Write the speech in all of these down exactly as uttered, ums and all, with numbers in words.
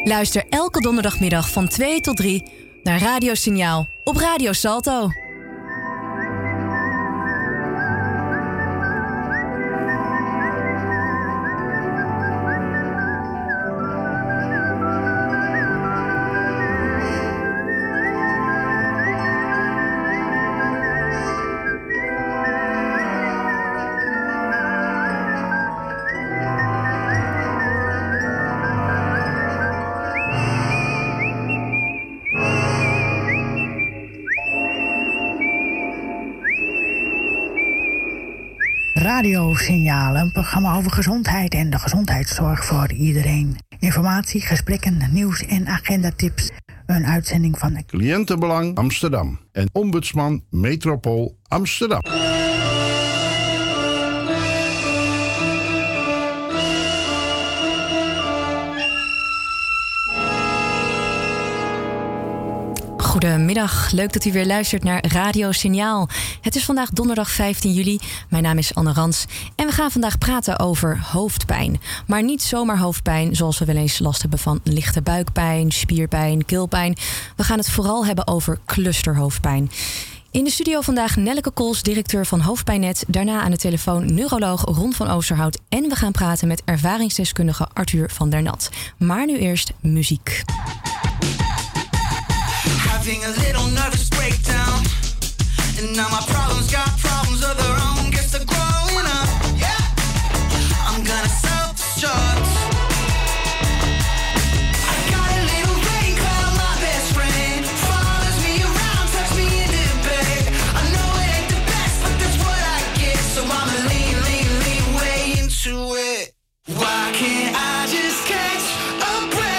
Luister elke donderdagmiddag van twee tot drie naar Radiosignaal op Radio Salto. Radiosignaal, een programma over gezondheid en de gezondheidszorg voor iedereen. Informatie, gesprekken, nieuws en agendatips. Een uitzending van Cliëntenbelang Amsterdam en Ombudsman Metropool Amsterdam. Goedemiddag, leuk dat u weer luistert naar Radio Signaal. Het is vandaag donderdag vijftien juli. Mijn naam is Anne Rans en we gaan vandaag praten over hoofdpijn. Maar niet zomaar hoofdpijn zoals we wel eens last hebben van lichte buikpijn, spierpijn, keelpijn. We gaan het vooral hebben over clusterhoofdpijn. In de studio vandaag Nelleke Kols, directeur van Hoofdpijnnet. Daarna aan de telefoon neuroloog Ron van Oosterhout. En we gaan praten met ervaringsdeskundige Arthur van der Nat. Maar nu eerst muziek. Having a little nervous breakdown, and now my problems got problems of their own. Guess they're growing up. Yeah, I'm gonna self-destruct. I got a little rain cloud, my best friend, follows me around, tucks me into bed. I know it ain't the best, but that's what I get. So I'ma lean, lean, lean way into it. Why can't I just catch a break?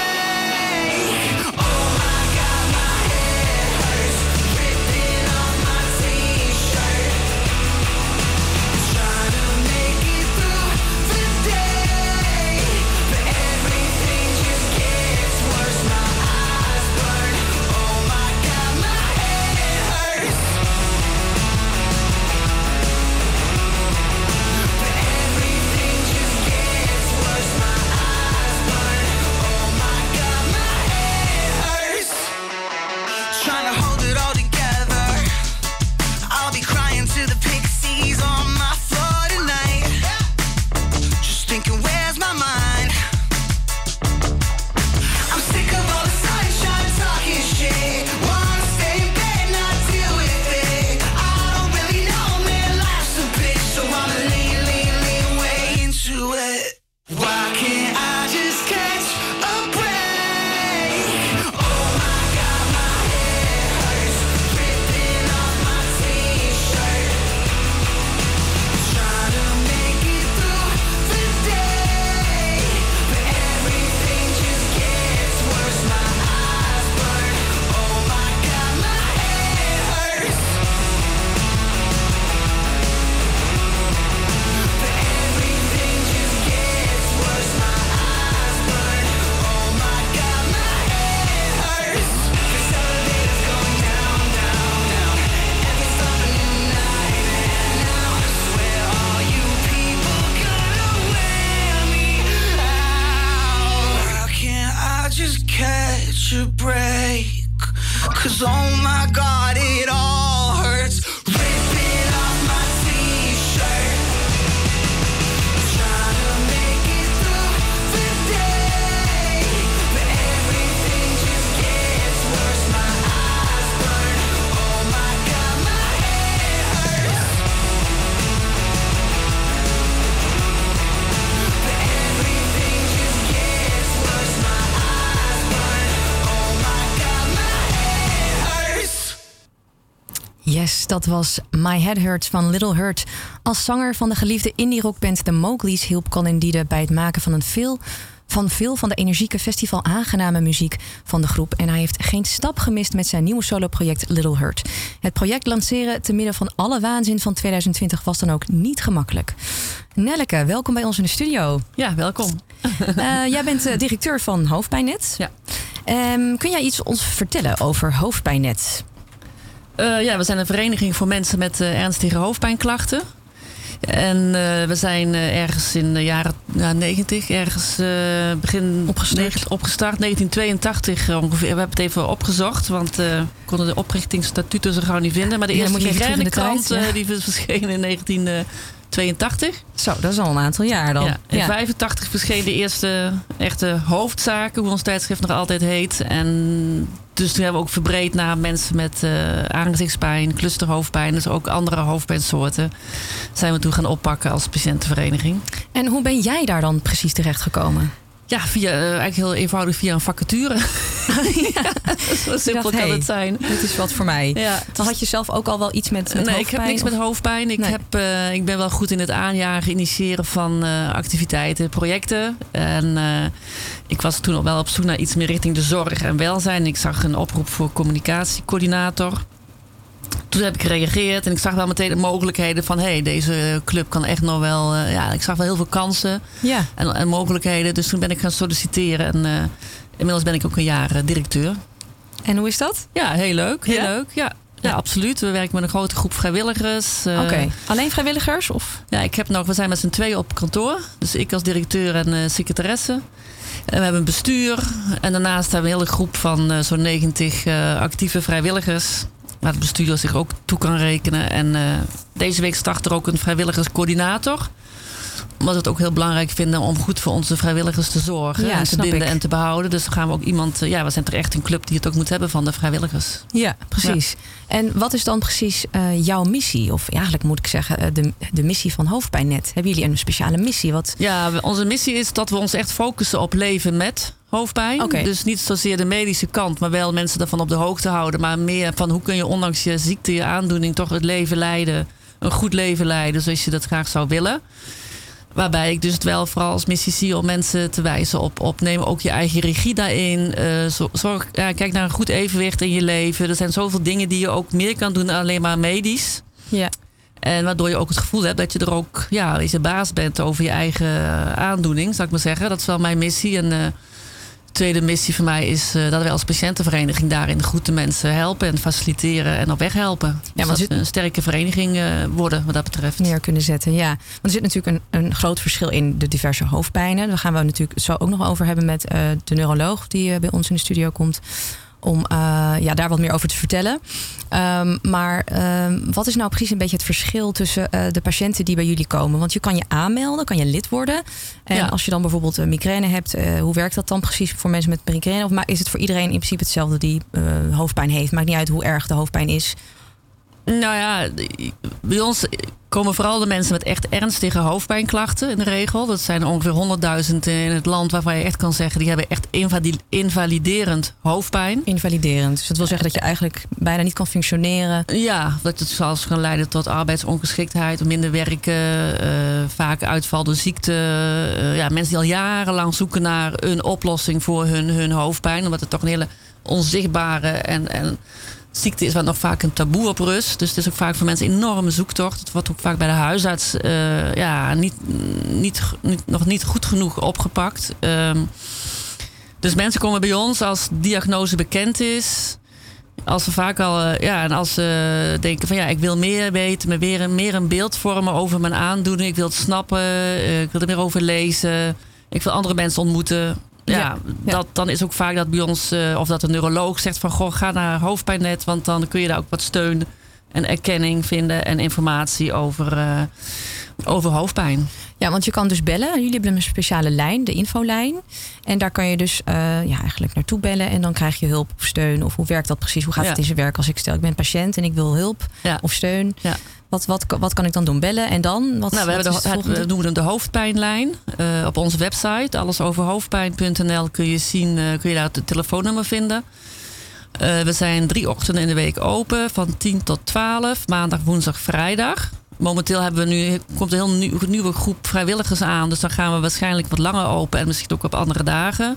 Cause oh my God, it all hurts. Ripping off my t-shirt, trying to make it through the day, but everything just gets worse. My eyes burn, oh my God, my head hurts. But everything just gets worse. My eyes burn, oh my God, my head hurts. Yes, dat was My Head Hurts van Little Hurt. Als zanger van de geliefde indie-rockband The Mowgli's hielp Colin Diede bij het maken van, een veel, van veel van de energieke festival aangename muziek van de groep. En hij heeft geen stap gemist met zijn nieuwe soloproject Little Hurt. Het project lanceren te midden van alle waanzin van twintig twintig was dan ook niet gemakkelijk. Nelleke, welkom bij ons in de studio. Ja, welkom. Uh, jij bent uh, directeur van Hoofdpijnnet. Ja. Um, kun jij iets ons vertellen over Hoofdpijnnet? Uh, ja, we zijn een vereniging voor mensen met uh, ernstige hoofdpijnklachten. En uh, we zijn uh, ergens in de jaren ja, negentig, ergens uh, begin opgestart. opgestart, negentien tweeëntachtig ongeveer. We hebben het even opgezocht, want uh, we konden de oprichtingsstatuten zo gauw niet vinden. Maar de Ja, eerste moet je even terug in de migranenkrant tijd, ja. uh, die verscheen in negentien tweeëntachtig. Zo, dat is al een aantal jaar dan. Ja, in Ja. vijfentachtig verscheen de eerste echte hoofdzaken, hoe ons tijdschrift nog altijd heet. En dus toen hebben we ook verbreed naar mensen met uh, aangezichtspijn, clusterhoofdpijn. Dus ook andere hoofdpijnsoorten zijn we toen gaan oppakken als patiëntenvereniging. En hoe ben jij daar dan precies terechtgekomen? Ja, via, uh, eigenlijk heel eenvoudig via een vacature. Ja. Zo simpel dacht, kan hey, het zijn. Dit is wat voor mij. Ja, Dan had je zelf ook al wel iets met, met nee, hoofdpijn? ik heb niks of? met hoofdpijn. Ik, Nee. heb, uh, ik ben wel goed in het aanjagen, initiëren van uh, activiteiten, projecten. En uh, ik was toen al wel op zoek naar iets meer richting de zorg en welzijn. Ik zag een oproep voor communicatiecoördinator. Toen heb ik gereageerd en ik zag wel meteen de mogelijkheden van... hé, hey, deze club kan echt nog wel... Uh, ja, ik zag wel heel veel kansen Ja. en, en mogelijkheden. Dus toen ben ik gaan solliciteren en uh, inmiddels ben ik ook een jaar uh, directeur. En hoe is dat? Ja, heel leuk. Heel Ja? leuk, ja. Ja, Ja. absoluut. We werken met een grote groep vrijwilligers. Uh, Oké. Okay. Alleen vrijwilligers? Of? Ja, ik heb nog, we zijn met z'n tweeën op kantoor. Dus ik als directeur en uh, secretaresse. En we hebben een bestuur. En daarnaast hebben we een hele groep van uh, zo'n negentig uh, actieve vrijwilligers. Waar het bestuur zich ook toe kan rekenen. En uh, deze week start er ook een vrijwilligerscoördinator. Omdat we het ook heel belangrijk vinden om goed voor onze vrijwilligers te zorgen. Ja, en te snap binden ik. en te behouden. Dus dan gaan we ook iemand... Ja, we zijn er echt een club die het ook moet hebben van de vrijwilligers. Ja, precies. Ja. En wat is dan precies uh, jouw missie? Of ja, eigenlijk moet ik zeggen, uh, de, de missie van Hoofdpijnnet. Hebben jullie een speciale missie? Wat... Ja, we, onze missie is dat we ons echt focussen op leven met hoofdpijn. Okay. Dus niet zozeer de medische kant, maar wel mensen daarvan op de hoogte houden. Maar meer van hoe kun je ondanks je ziekte, je aandoening, toch het leven leiden. Een goed leven leiden, zoals je dat graag zou willen. Waarbij ik dus het wel vooral als missie zie om mensen te wijzen op, op neem ook je eigen regie daarin. Uh, zorg, ja, kijk naar een goed evenwicht in je leven. Er zijn zoveel dingen die je ook meer kan doen dan alleen maar medisch. Ja. En waardoor je ook het gevoel hebt dat je er ook ja, je baas bent over je eigen aandoening, zou ik maar zeggen. Dat is wel mijn missie. En uh, de tweede missie voor mij is uh, dat wij als patiëntenvereniging daarin goed de mensen helpen en faciliteren en op weg helpen. Ja, dus want dat zit... we een sterke vereniging uh, worden wat dat betreft. Neer kunnen zetten, ja. Want er zit natuurlijk een, een groot verschil in de diverse hoofdpijnen. Daar gaan we natuurlijk zo ook nog over hebben met uh, de neuroloog die uh, bij ons in de studio komt. Om uh, ja, daar wat meer over te vertellen. Um, maar um, wat is nou precies een beetje het verschil tussen uh, de patiënten die bij jullie komen? Want je kan je aanmelden, kan je lid worden. En ja. als je dan bijvoorbeeld een migraine hebt, uh, hoe werkt dat dan precies voor mensen met migraine? Of is het voor iedereen in principe hetzelfde die uh, hoofdpijn heeft? Maakt niet uit hoe erg de hoofdpijn is. Nou ja, bij ons komen vooral de mensen met echt ernstige hoofdpijnklachten in de regel. Dat zijn ongeveer honderdduizend in het land waarvan je echt kan zeggen... die hebben echt invaliderend hoofdpijn. Invaliderend. Dus dat wil zeggen dat je eigenlijk bijna niet kan functioneren. Ja, dat het zelfs kan leiden tot arbeidsongeschiktheid, minder werken, uh, vaak uitval door ziekte. Uh, ja, mensen die al jarenlang zoeken naar een oplossing voor hun, hun hoofdpijn. Omdat het toch een hele onzichtbare en... en ziekte is waar nog vaak een taboe op rust. Dus het is ook vaak voor mensen een enorme zoektocht. Het wordt ook vaak bij de huisarts uh, ja, niet, niet, niet, nog niet goed genoeg opgepakt. Um, dus mensen komen bij ons als diagnose bekend is. Als ze vaak al, uh, ja, en als ze denken van ja, ik wil meer weten, meer een, meer een beeld vormen over mijn aandoening. Ik wil het snappen, uh, ik wil er meer over lezen. Ik wil andere mensen ontmoeten. Ja, ja, dat, dan is ook vaak dat bij ons, uh, of dat een neuroloog zegt van goh, ga naar Hoofdpijnnet, want dan kun je daar ook wat steun en erkenning vinden en informatie over, uh, over hoofdpijn. Ja, want je kan dus bellen. Jullie hebben een speciale lijn, de infolijn. En daar kan je dus uh, ja, eigenlijk naartoe bellen en dan krijg je hulp of steun. Of hoe werkt dat precies? Hoe gaat ja. het in zijn werk als ik stel, ik ben patiënt en ik wil hulp ja. of steun? Ja. Wat, wat, wat kan ik dan doen? Bellen en dan? Wat, nou, we, wat hebben de, het, we noemen hem de hoofdpijnlijn. Uh, op onze website, allesoverhoofdpijn punt n l, kun je zien, uh, kun je daar het telefoonnummer vinden. Uh, we zijn drie ochtenden in de week open, van tien tot twaalf, maandag, woensdag, vrijdag. Momenteel hebben we nu, komt een heel nieuw, nieuwe groep vrijwilligers aan, dus dan gaan we waarschijnlijk wat langer open en misschien ook op andere dagen.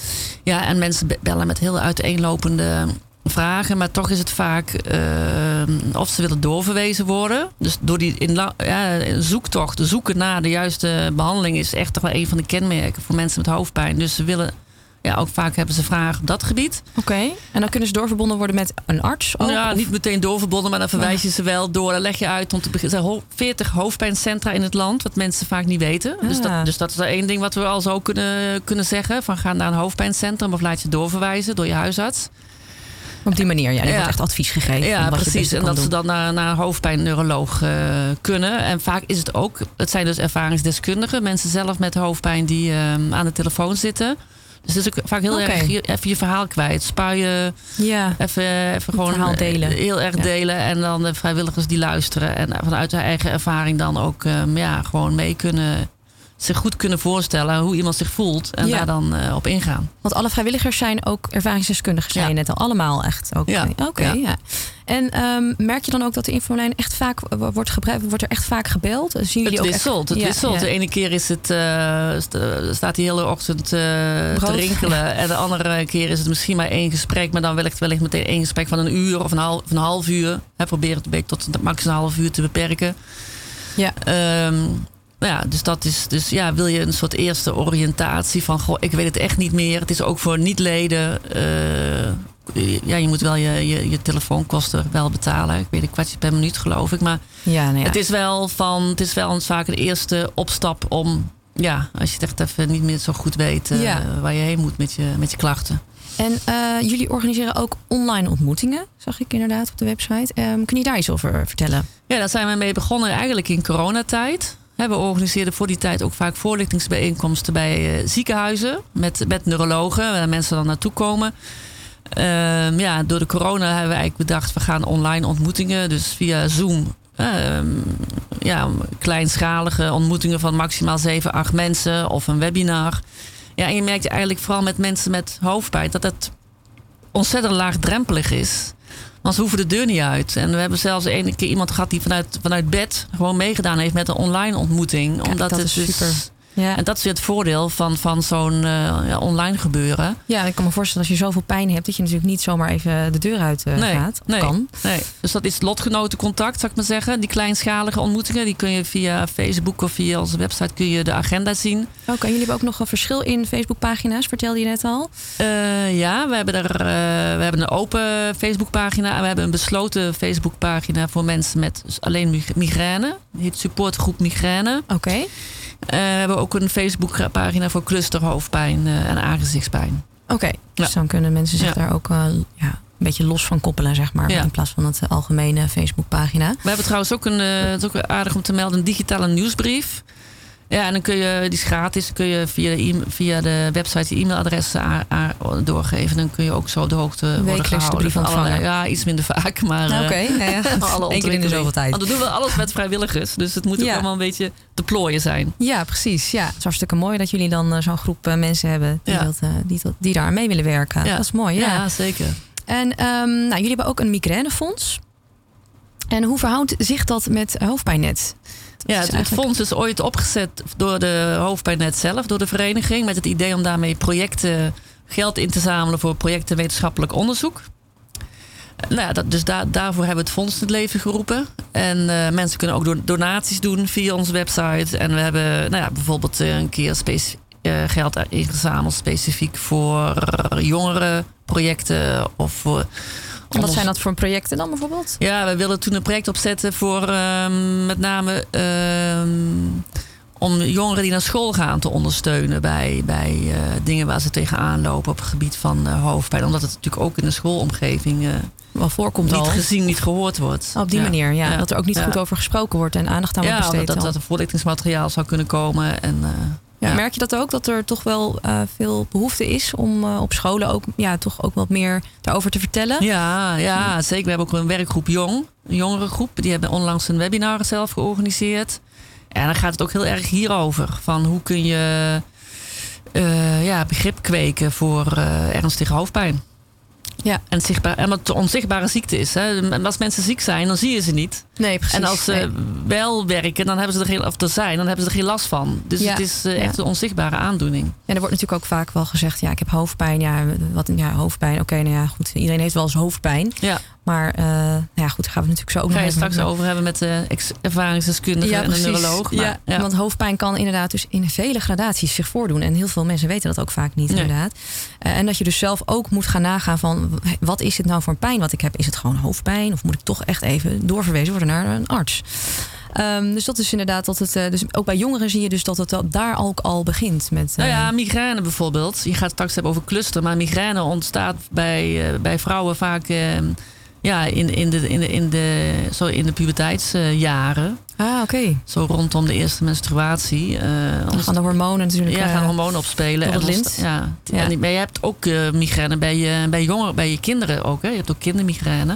Ja, en mensen bellen met heel uiteenlopende vragen, maar toch is het vaak uh, of ze willen doorverwezen worden. Dus door die inla- ja, zoektocht, de zoeken naar de juiste behandeling is echt toch wel een van de kenmerken voor mensen met hoofdpijn. Dus ze willen ja, ook vaak hebben ze vragen op dat gebied. Oké, okay. En dan kunnen ze doorverbonden worden met een arts? Ook, ja, of? niet meteen doorverbonden, maar dan verwijs je ze wel door. Dan leg je uit om te beginnen. Er zijn veertig hoofdpijncentra in het land, wat mensen vaak niet weten. Ah. Dus, dat, dus dat is er één ding wat we al zo kunnen, kunnen zeggen. Van ga naar een hoofdpijncentrum of laat je doorverwijzen door je huisarts. Op die manier, ja. Er ja. wordt echt advies gegeven. Ja, wat precies. Je en dat doen. ze dan naar, naar een hoofdpijnneuroloog uh, kunnen. En vaak is het ook, het zijn dus ervaringsdeskundigen. Mensen zelf met hoofdpijn die uh, aan de telefoon zitten. Dus het is ook vaak heel okay. erg je, even je verhaal kwijt. Spaar je ja. even, even gewoon verhaal delen. heel erg ja. delen. En dan de vrijwilligers die luisteren. En vanuit hun eigen ervaring dan ook um, ja, gewoon mee kunnen... zich goed kunnen voorstellen hoe iemand zich voelt. En ja. daar dan uh, op ingaan. Want alle vrijwilligers zijn ook ervaringsdeskundigen. Zijn ja. net al allemaal echt. Ook. Ja. Oké, okay, ja. ja. En um, merk je dan ook dat de infolijn echt vaak wordt gebruikt? Wordt er echt vaak gebeld? Zien jullie het ook wisselt. Echt? Het ja, wisselt. ja. De ene keer is het, uh, staat die hele ochtend uh, te rinkelen. En de andere keer is het misschien maar één gesprek. Maar dan wellicht, wellicht meteen één gesprek van een uur of een half, of een half uur. He, probeer het een beetje tot max een half uur te beperken. Ja. Um, Ja, dus dat is, dus ja, wil je een soort eerste oriëntatie van, goh, ik weet het echt niet meer. Het is ook voor niet-leden. Uh, ja, je moet wel je, je, je telefoonkosten wel betalen. Ik weet een kwartje per minuut, geloof ik. Maar ja, nou ja. het is wel van, het is wel een vaak de eerste opstap om, ja, als je het echt even niet meer zo goed weet uh, ja. waar je heen moet met je, met je klachten. En uh, jullie organiseren ook online ontmoetingen, zag ik inderdaad op de website. Um, kun je daar iets over vertellen? Ja, daar zijn we mee begonnen eigenlijk in coronatijd. We organiseerden voor die tijd ook vaak voorlichtingsbijeenkomsten bij uh, ziekenhuizen met, met neurologen, waar mensen dan naartoe komen. Uh, ja, door de corona hebben we eigenlijk bedacht, we gaan online ontmoetingen, dus via Zoom. Uh, ja, kleinschalige ontmoetingen van maximaal zeven, acht mensen of een webinar. Ja, en je merkt eigenlijk vooral met mensen met hoofdpijn dat het ontzettend laagdrempelig is. Want ze hoeven de deur niet uit. En we hebben zelfs een keer iemand gehad die vanuit, vanuit bed gewoon meegedaan heeft met een online ontmoeting. Kijk, omdat dat het is dus, super. Ja. En dat is weer het voordeel van, van zo'n uh, ja, online gebeuren. Ja, ik kan me voorstellen als je zoveel pijn hebt dat je natuurlijk niet zomaar even de deur uit uh, nee, gaat. Of nee, kan. Nee. Dus dat is lotgenotencontact, zou ik maar zeggen. Die kleinschalige ontmoetingen, die kun je via Facebook of via onze website kun je de agenda zien. Oké, okay, jullie hebben ook nog een verschil in Facebookpagina's, vertelde je net al. Uh, ja, we hebben, er, uh, we hebben een open Facebookpagina en we hebben een besloten Facebookpagina voor mensen met alleen migraine. Die heet Supportgroep Migraine. Oké. Okay. Uh, we hebben ook een Facebookpagina voor clusterhoofdpijn uh, en aangezichtspijn. Oké, okay, dus ja. dan kunnen mensen zich ja. daar ook uh, ja, een beetje los van koppelen, zeg maar. Ja. In plaats van het algemene Facebookpagina. We hebben trouwens ook een, uh, het is ook aardig om te melden, een digitale nieuwsbrief. Ja, en dan kun je, die is gratis, kun je via de, e- via de website je e-mailadressen a- a- doorgeven. Dan kun je ook zo op de hoogte worden gehouden. De brief ontvangen. Alle, ja, iets minder vaak, maar Oké, okay, uh, ja, ja. alle Eén keer in de zoveel tijd. Want dan doen we alles met vrijwilligers, dus het moet ook ja. allemaal een beetje te plooien zijn. Ja, precies. Ja, het is hartstikke mooi dat jullie dan uh, zo'n groep uh, mensen hebben die, ja. dat, uh, die, die daar aan mee willen werken. Ja. Dat is mooi, ja. Ja, zeker. En um, nou, jullie hebben ook een migrainefonds. En hoe verhoudt zich dat met Hoofdpijnnet? Ja, het, het fonds is ooit opgezet door de Hoofdpijnnet zelf, door de vereniging, met het idee om daarmee projecten, geld in te zamelen voor projecten wetenschappelijk onderzoek. Nou ja, dat, dus daar, daarvoor hebben we het fonds in het leven geroepen. En uh, mensen kunnen ook donaties doen via onze website. En we hebben nou ja, bijvoorbeeld een keer speci- uh, geld ingezameld specifiek voor jongerenprojecten of voor. En wat zijn dat voor projecten dan bijvoorbeeld? Ja, we wilden toen een project opzetten voor um, met name um, om jongeren die naar school gaan te ondersteunen bij, bij uh, dingen waar ze tegenaan lopen op het gebied van uh, hoofdpijn. Omdat het natuurlijk ook in de schoolomgeving uh, wel voorkomt, niet al. gezien, niet gehoord wordt. Op die ja. manier, ja. ja. Dat er ook niet ja. goed over gesproken wordt en aandacht aan ja, wordt besteed. Ja, dat, dat er voorlichtingsmateriaal zou kunnen komen. En, uh, Ja. Ja. Merk je dat ook? Dat er toch wel uh, veel behoefte is om uh, op scholen ook, ja, toch ook wat meer daarover te vertellen? Ja, ja, zeker. We hebben ook een werkgroep Jong, een jongerengroep. Die hebben onlangs een webinar zelf georganiseerd. En dan gaat het ook heel erg hierover. Van hoe kun je uh, ja, begrip kweken voor uh, ernstige hoofdpijn. Ja. En, zichtbaar, en wat een onzichtbare ziekte is. Hè. En als mensen ziek zijn, dan zie je ze niet. Nee, precies. En als ze Nee. wel werken, dan hebben ze er geen, of er zijn, dan hebben ze er geen last van. Dus Ja, het is uh, ja. echt een onzichtbare aandoening. En er wordt natuurlijk ook vaak wel gezegd, ja, ik heb hoofdpijn. Ja, wat, ja hoofdpijn. Oké, nou ja, goed. Iedereen heeft wel eens hoofdpijn. Ja. Maar uh, nou ja, goed, daar gaan we het natuurlijk zo ook Ga nog je even straks over hebben met de ex- ervaringsdeskundige en de neuroloog. Maar, ja, ja. Want hoofdpijn kan inderdaad dus in vele gradaties zich voordoen. En heel veel mensen weten dat ook vaak niet, Nee. inderdaad. Uh, en dat je dus zelf ook moet gaan nagaan van, wat is het nou voor een pijn wat ik heb? Is het gewoon hoofdpijn? Of moet ik toch echt even doorverwezen worden naar een arts? Um, dus dat is inderdaad dat het. Uh, dus ook bij jongeren zie je dus dat het al- daar ook al begint met. Uh, Nou ja, migraine bijvoorbeeld. Je gaat het straks hebben over cluster. Maar migraine ontstaat bij, uh, bij vrouwen vaak uh, ja, in, in, de, in, de, in, de, zo in de puberteitsjaren. ah, oké. Okay. Zo rondom de eerste menstruatie. Uh, Dan gaan de hormonen natuurlijk. Ja, gaan uh, hormonen opspelen. door het En lint. ontsta- Ja. Ja. En, maar je hebt ook uh, migraine bij je, bij jongeren, bij je kinderen ook. Hè? Je hebt ook kindermigraine.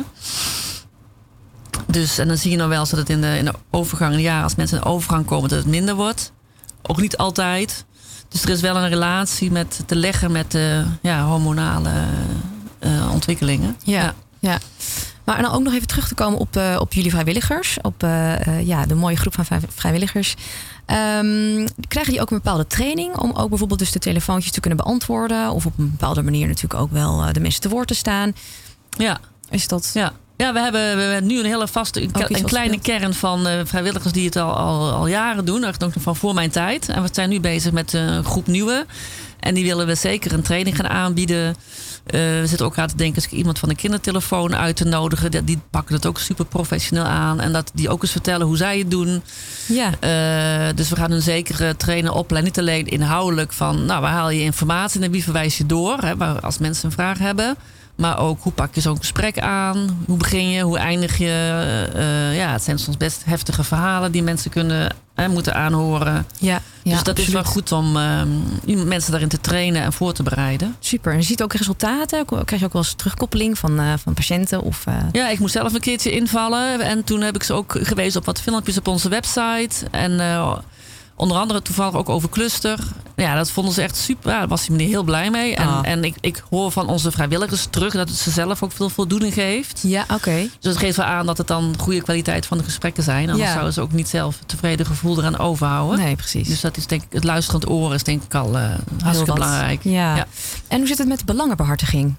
Dus, en dan zie je nou wel eens dat het in de, in de overgang, in de jaren, als mensen in de overgang komen, dat het minder wordt. Ook niet altijd. Dus er is wel een relatie met te leggen met de ja, hormonale uh, ontwikkelingen. Ja, ja. ja. Maar dan ook nog even terug te komen op, uh, op jullie vrijwilligers. Op uh, uh, ja, de mooie groep van vrij- vrijwilligers. Um, krijgen die ook een bepaalde training om ook bijvoorbeeld dus de telefoontjes te kunnen beantwoorden? Of op een bepaalde manier natuurlijk ook wel uh, de mensen te woord te staan? Ja. Is dat... Ja. Ja, we hebben, we hebben nu een hele vaste, een, Ook iets een wat kleine speelt. kern van uh, vrijwilligers die het al, al, al jaren doen. Echt ook nog van voor mijn tijd. En we zijn nu bezig met een groep nieuwe. En die willen we zeker een training gaan aanbieden. Uh, we zitten ook aan te denken, als ik iemand van de kindertelefoon uit te nodigen. Die, die pakken het ook super professioneel aan. En dat die ook eens vertellen hoe zij het doen. Ja. Uh, dus we gaan hun zeker uh, trainen, opleiden. Niet alleen inhoudelijk van, nou, waar haal je informatie en wie verwijs je door? Hè, waar, als mensen een vraag hebben. Maar ook, hoe pak je zo'n gesprek aan? Hoe begin je? Hoe eindig je? Uh, ja, het zijn soms best heftige verhalen die mensen kunnen uh, moeten aanhoren. Ja, ja, dus dat absoluut. is wel goed om uh, mensen daarin te trainen en voor te bereiden. Super. En je ziet ook resultaten. Krijg je ook wel eens terugkoppeling van, uh, van patiënten? Of, uh... Ja, ik moest zelf een keertje invallen. En toen heb ik ze ook gewezen op wat filmpjes op onze website. En uh, onder andere toevallig ook over cluster. Ja, dat vonden ze echt super. Ja, daar was die meneer heel blij mee. En, Ah. en ik, ik hoor van onze vrijwilligers terug dat het ze zelf ook veel voldoening geeft. Ja, oké. Okay. Dus dat geeft wel aan dat het dan goede kwaliteit van de gesprekken zijn. Anders Ja. zouden ze ook niet zelf een tevreden gevoel eraan overhouden. Nee, precies. Dus dat is denk ik, het luisterend oor is denk ik al uh, hartstikke wat. belangrijk. Ja. Ja. En hoe zit het met de belangenbehartiging?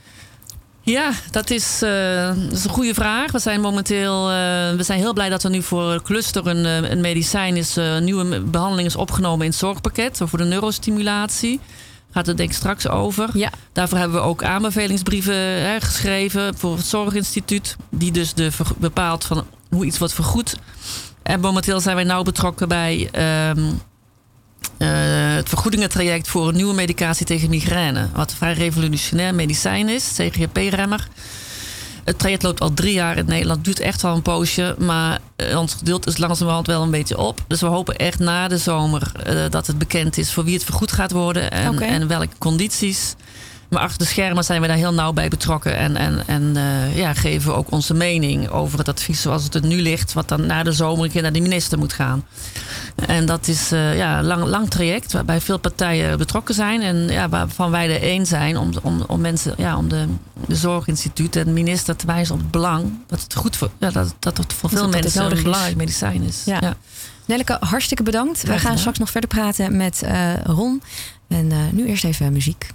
Ja, dat is, uh, dat is een goede vraag. We zijn momenteel uh, we zijn heel blij dat er nu voor cluster een, uh, een medicijn is. Uh, een nieuwe behandeling is opgenomen in het zorgpakket voor de neurostimulatie. Gaat het denk ik straks over. Ja. Daarvoor hebben we ook aanbevelingsbrieven hè, geschreven voor het Zorginstituut. Die dus de, bepaalt van hoe iets wordt vergoed. En momenteel zijn wij nauw betrokken bij Um, Uh, het vergoedingentraject voor een nieuwe medicatie tegen migraine. Wat een vrij revolutionair medicijn is, C G P remmer. Het traject loopt al drie jaar in Nederland. Duurt echt wel een poosje. Maar uh, ons geduld is langzamerhand wel een beetje op. Dus we hopen echt na de zomer uh, dat het bekend is voor wie het vergoed gaat worden. En, Okay. en welke condities. Maar achter de schermen zijn we daar heel nauw bij betrokken. En, en, en uh, ja, geven we ook onze mening over het advies zoals het er nu ligt. Wat dan na de zomer een keer naar de minister moet gaan. En dat is uh, ja, een lang, lang traject waarbij veel partijen betrokken zijn. En ja, waarvan wij er één zijn om, om, om mensen, ja, om de, de Zorginstituut en de minister te wijzen op het belang. Dat het goed voor, ja, dat, dat het voor Dat veel het mensen nodig een is. belangrijk medicijn is. Ja. Ja. Nelleke, hartstikke bedankt. We gaan gedaan. straks nog verder praten met uh, Ron. En uh, nu eerst even muziek.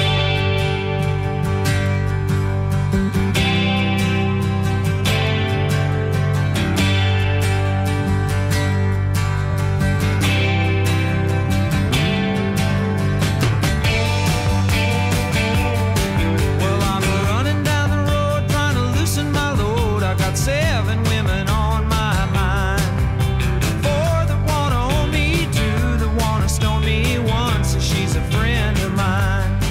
Well, I'm running down the road trying to loosen my load. I got seven women on my mind. Four that wanna own me, two that wanna stone me, one says she's a friend of mine.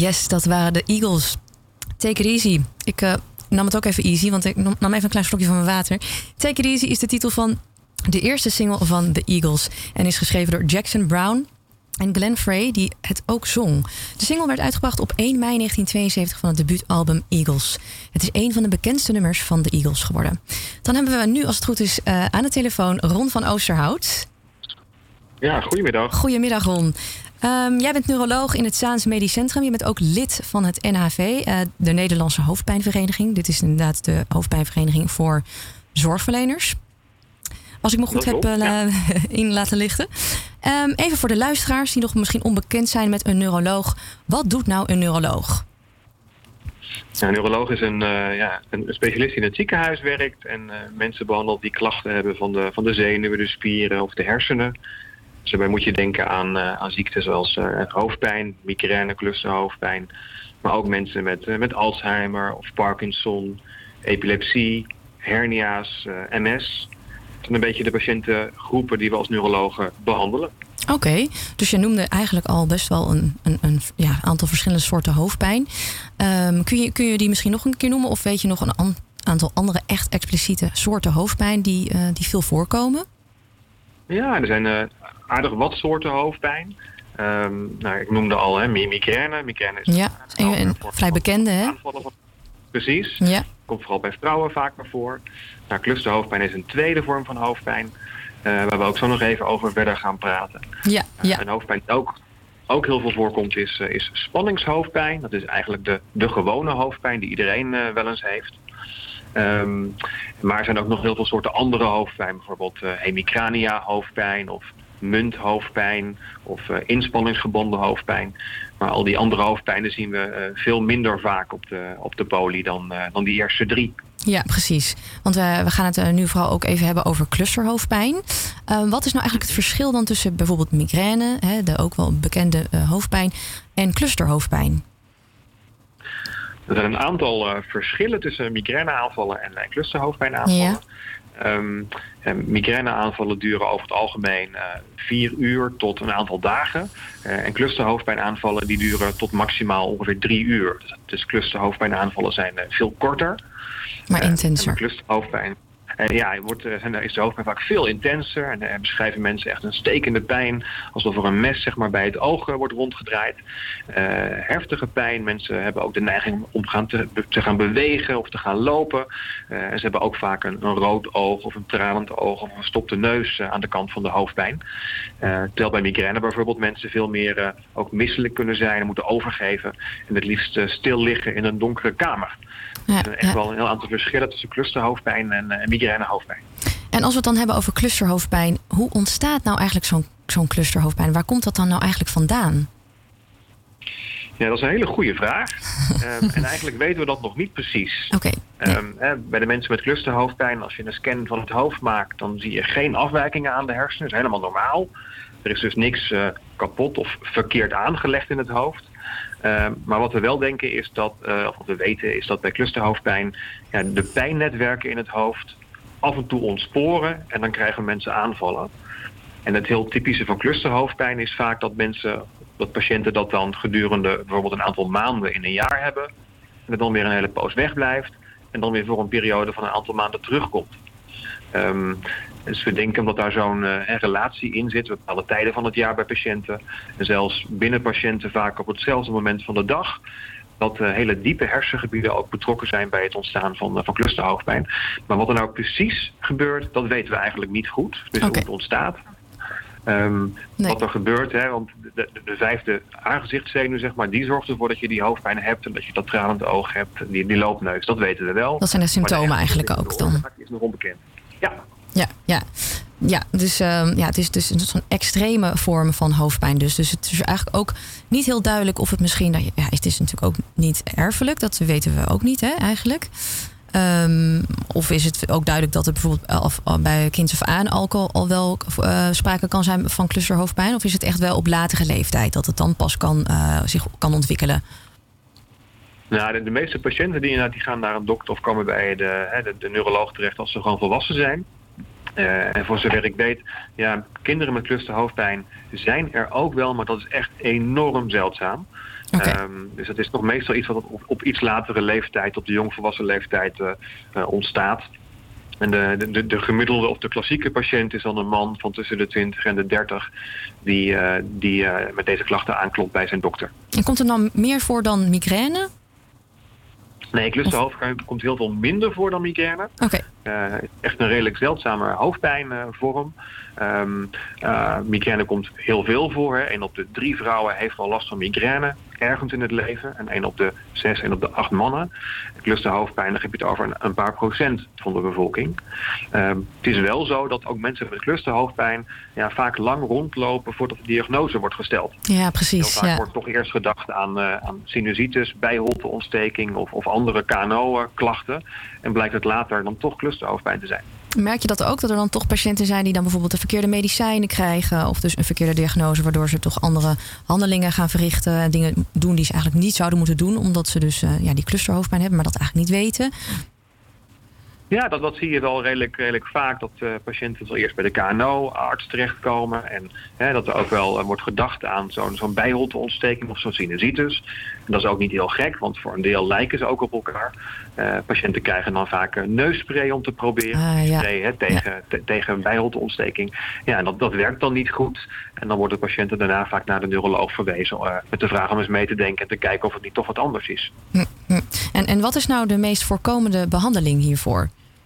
Yes, dat waren de Eagles. Take it easy. Ik uh, nam het ook even easy, want ik nam even een klein slokje van mijn water. Take it easy is de titel van de eerste single van de Eagles. En is geschreven door Jackson Brown en Glenn Frey, die het ook zong. De single werd uitgebracht op één mei negentien tweeënzeventig van het debuutalbum Eagles. Het is een van de bekendste nummers van de Eagles geworden. Dan hebben we nu, als het goed is, uh, aan de telefoon Ron van Oosterhout. Ja, goedemiddag. Goedemiddag, Ron. Um, jij bent neuroloog in het Zaans Medisch Centrum. Je bent ook lid van het N H V, uh, de Nederlandse Hoofdpijnvereniging. Dit is inderdaad de hoofdpijnvereniging voor zorgverleners. Als ik me goed heb uh, ja. in laten lichten. Um, even voor de luisteraars die nog misschien onbekend zijn met een neuroloog. Wat doet nou een neuroloog? Ja, een neuroloog is een, uh, ja, een specialist die in het ziekenhuis werkt en uh, mensen behandelt die klachten hebben van de, van de zenuwen, de spieren of de hersenen. Dus daarbij moet je denken aan, uh, aan ziekten zoals uh, hoofdpijn, migraine, clusterhoofdpijn. Maar ook mensen met, uh, met Alzheimer of Parkinson, epilepsie, hernia's, uh, M S. Dat zijn een beetje de patiëntengroepen die we als neurologen behandelen. Oké, okay, dus je noemde eigenlijk al best wel een, een, een ja, aantal verschillende soorten hoofdpijn. Um, kun, je, kun je die misschien nog een keer noemen? Of weet je nog een an- aantal andere echt expliciete soorten hoofdpijn die, uh, die veel voorkomen? Ja, er zijn uh, aardig wat soorten hoofdpijn. Um, nou, ik noemde al hè, migraine. Migraine is ja, een, een vrij bekende, hè? Van, precies. Ja. Komt vooral bij vrouwen vaak naar voren. Nou, clusterhoofdpijn is een tweede vorm van hoofdpijn. Uh, waar we ook zo nog even over verder gaan praten. Ja, ja. Uh, en hoofdpijn die ook, ook heel veel voorkomt is, uh, is spanningshoofdpijn. Dat is eigenlijk de, de gewone hoofdpijn die iedereen uh, wel eens heeft. Um, maar er zijn ook nog heel veel soorten andere hoofdpijn. Bijvoorbeeld uh, hemicrania hoofdpijn of munthoofdpijn of uh, inspanningsgebonden hoofdpijn. Maar al die andere hoofdpijnen zien we uh, veel minder vaak op de, op de poli dan, uh, dan die eerste drie. Ja, precies. Want uh, we gaan het uh, nu vooral ook even hebben over clusterhoofdpijn. Uh, wat is nou eigenlijk het verschil dan tussen bijvoorbeeld migraine, hè, de ook wel bekende uh, hoofdpijn, en clusterhoofdpijn? Er zijn een aantal uh, verschillen tussen migraineaanvallen en uh, clusterhoofdpijnaanvallen. Ja. Um, migraineaanvallen duren over het algemeen uh, vier uur tot een aantal dagen. Uh, en clusterhoofdpijnaanvallen die duren tot maximaal ongeveer drie uur. Dus clusterhoofdpijnaanvallen zijn uh, veel korter. Maar intenser. Uh, clusterhoofdpijn. Uh, ja, wordt, uh, is de hoofdpijn vaak veel intenser. En uh, beschrijven mensen echt een stekende pijn. Alsof er een mes zeg maar, bij het oog uh, wordt rondgedraaid. Uh, heftige pijn. Mensen hebben ook de neiging om gaan te, te gaan bewegen of te gaan lopen. Uh, en ze hebben ook vaak een, een rood oog of een tranend oog of een verstopte neus uh, aan de kant van de hoofdpijn. Uh, terwijl bij migraine bijvoorbeeld mensen veel meer uh, ook misselijk kunnen zijn en moeten overgeven. En het liefst uh, stil liggen in een donkere kamer. Ja, er zijn echt ja. wel een heel aantal verschillen tussen clusterhoofdpijn en, uh, en migrainehoofdpijn. En als we het dan hebben over clusterhoofdpijn, hoe ontstaat nou eigenlijk zo'n, zo'n clusterhoofdpijn? Waar komt dat dan nou eigenlijk vandaan? Ja, dat is een hele goede vraag. um, en eigenlijk weten we dat nog niet precies. Okay, nee. um, hè, bij de mensen met clusterhoofdpijn, als je een scan van het hoofd maakt, dan zie je geen afwijkingen aan de hersenen. Dat is helemaal normaal. Er is dus niks uh, kapot of verkeerd aangelegd in het hoofd. Uh, maar wat we wel denken is dat, uh, of wat we weten is dat bij clusterhoofdpijn ja, de pijnnetwerken in het hoofd af en toe ontsporen en dan krijgen mensen aanvallen. En het heel typische van clusterhoofdpijn is vaak dat mensen, dat patiënten dat dan gedurende bijvoorbeeld een aantal maanden in een jaar hebben en het dan weer een hele poos wegblijft en dan weer voor een periode van een aantal maanden terugkomt. Um, dus we denken omdat daar zo'n uh, relatie in zit, bepaalde tijden van het jaar bij patiënten. En zelfs binnen patiënten vaak op hetzelfde moment van de dag. Dat uh, hele diepe hersengebieden ook betrokken zijn bij het ontstaan van, uh, van clusterhoofdpijn. Maar wat er nou precies gebeurt, dat weten we eigenlijk niet goed. Dus okay. Hoe het ontstaat. Um, nee. Wat er gebeurt, hè, want de, de, de vijfde aangezichtszenuw, zeg maar, die zorgt ervoor dat je die hoofdpijn hebt en dat je dat tranend oog hebt, die, die loopneus, dat weten we wel. Dat zijn de symptomen de eigenlijk ook dan. Dat is nog onbekend. Ja. Ja, ja. Ja, dus, uh, ja, het is dus een soort extreme vorm van hoofdpijn. Dus, dus het is eigenlijk ook niet heel duidelijk of het misschien... Nou, ja, het is natuurlijk ook niet erfelijk. Dat weten we ook niet, hè, eigenlijk. Um, of is het ook duidelijk dat er bijvoorbeeld af, bij kinds af aan alcohol al wel uh, sprake kan zijn van clusterhoofdpijn? Of is het echt wel op latere leeftijd dat het dan pas kan, uh, zich kan ontwikkelen? Nou, de, de meeste patiënten die, die gaan naar een dokter of komen bij de, de, de neuroloog terecht als ze gewoon volwassen zijn. Uh, en voor zover ik weet, ja, kinderen met clusterhoofdpijn zijn er ook wel, maar dat is echt enorm zeldzaam. Okay. Um, dus het is nog meestal iets wat op, op iets latere leeftijd, op de jongvolwassen leeftijd uh, uh, ontstaat. En de, de, de gemiddelde of de klassieke patiënt is dan een man van tussen de twintig en de dertig die, uh, die uh, met deze klachten aanklopt bij zijn dokter. En komt er dan meer voor dan migraine? Nee, clusterhoofdpijn komt heel veel minder voor dan migraine. Oké. Okay. Uh, echt een redelijk zeldzame hoofdpijnvorm. Um, uh, migraine komt heel veel voor. Hè. Een op de drie vrouwen heeft al last van migraine ergens in het leven. En één op de zes en op de acht mannen. Clusterhoofdpijn, dan heb je het over een, een paar procent van de bevolking. Um, het is wel zo dat ook mensen met clusterhoofdpijn ja, vaak lang rondlopen voordat de diagnose wordt gesteld. Ja, precies. Heel vaak ja. wordt toch eerst gedacht aan, uh, aan sinusitis, bijholteontsteking of, of andere K N O-klachten. En blijkt het later dan toch clusterhoofdpijn te zijn. Merk je dat ook, dat er dan toch patiënten zijn die dan bijvoorbeeld de verkeerde medicijnen krijgen of dus een verkeerde diagnose, waardoor ze toch andere handelingen gaan verrichten, dingen doen die ze eigenlijk niet zouden moeten doen, omdat ze dus uh, ja, die clusterhoofdpijn hebben, maar dat eigenlijk niet weten? Ja, dat, dat zie je wel redelijk, redelijk vaak. Dat uh, patiënten wel eerst bij de K N O-arts terechtkomen. En hè, dat er ook wel uh, wordt gedacht aan zo'n zo'n bijholteontsteking of zo'n sinusitis. En dat is ook niet heel gek, want voor een deel lijken ze ook op elkaar. Uh, patiënten krijgen dan vaak een neusspray om te proberen. Ah, ja. Spray, hè, tegen, Ja. te, tegen een bijholteontsteking. Ja, en dat, dat werkt dan niet goed. En dan worden patiënten daarna vaak naar de neuroloog verwezen. Uh, met de vraag om eens mee te denken en te kijken of het niet toch wat anders is. Hm, hm. En, en wat is nou de meest voorkomende behandeling hiervoor?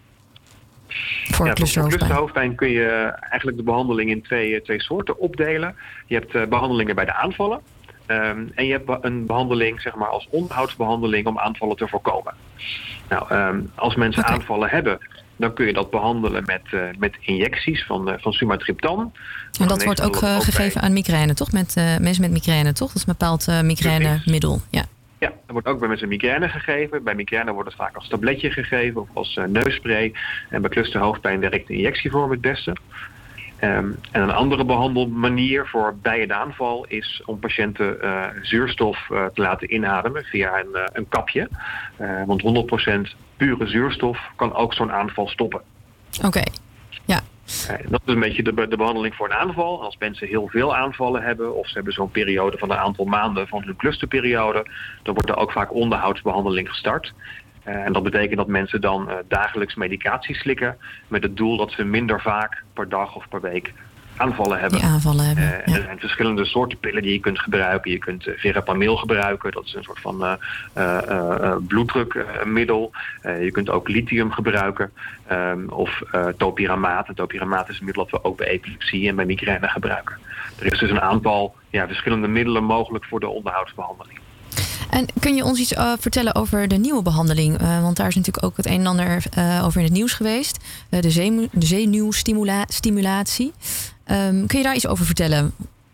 Voor ja, clusterhoofdpijn. Voor clusterhoofdpijn kun je eigenlijk de behandeling in twee, twee soorten opdelen. Je hebt uh, behandelingen bij de aanvallen. Um, en je hebt een behandeling zeg maar, als onderhoudsbehandeling om aanvallen te voorkomen. Nou, um, als mensen Okay. aanvallen hebben, dan kun je dat behandelen met, uh, met injecties van, uh, van sumatriptan. En dat wordt ook, uh, gegeven aan migraine, toch? Met uh, mensen met migraine, toch? Dat is een bepaald uh, migrainemiddel. Ja. Ja, dat wordt ook bij mensen migraine gegeven. Bij migraine wordt het vaak als tabletje gegeven of als uh, neusspray. En bij clusterhoofdpijn werkt de injectievorm het beste. Um, en een andere behandelmanier voor bij de aanval is om patiënten uh, zuurstof uh, te laten inademen via een, uh, een kapje. Uh, want honderd procent pure zuurstof kan ook zo'n aanval stoppen. Oké, okay. ja. Uh, dat is een beetje de, de behandeling voor een aanval. Als mensen heel veel aanvallen hebben of ze hebben zo'n periode van een aantal maanden van hun clusterperiode, dan wordt er ook vaak onderhoudsbehandeling gestart. Uh, en dat betekent dat mensen dan uh, dagelijks medicatie slikken met het doel dat ze minder vaak per dag of per week aanvallen hebben. Die aanvallen hebben, Uh, ja. en er zijn verschillende soorten pillen die je kunt gebruiken. Je kunt uh, verapamil gebruiken, dat is een soort van uh, uh, uh, bloeddrukmiddel. Uh, je kunt ook lithium gebruiken um, of uh, topiramaat. En topiramaat is een middel dat we ook bij epilepsie en bij migraine gebruiken. Er is dus een aantal ja, verschillende middelen mogelijk voor de onderhoudsbehandeling. En kun je ons iets uh, vertellen over de nieuwe behandeling? Uh, want daar is natuurlijk ook het een en ander uh, over in het nieuws geweest. Uh, de, zeenu- de zenuwstimulatie. Um, kun je daar iets over vertellen?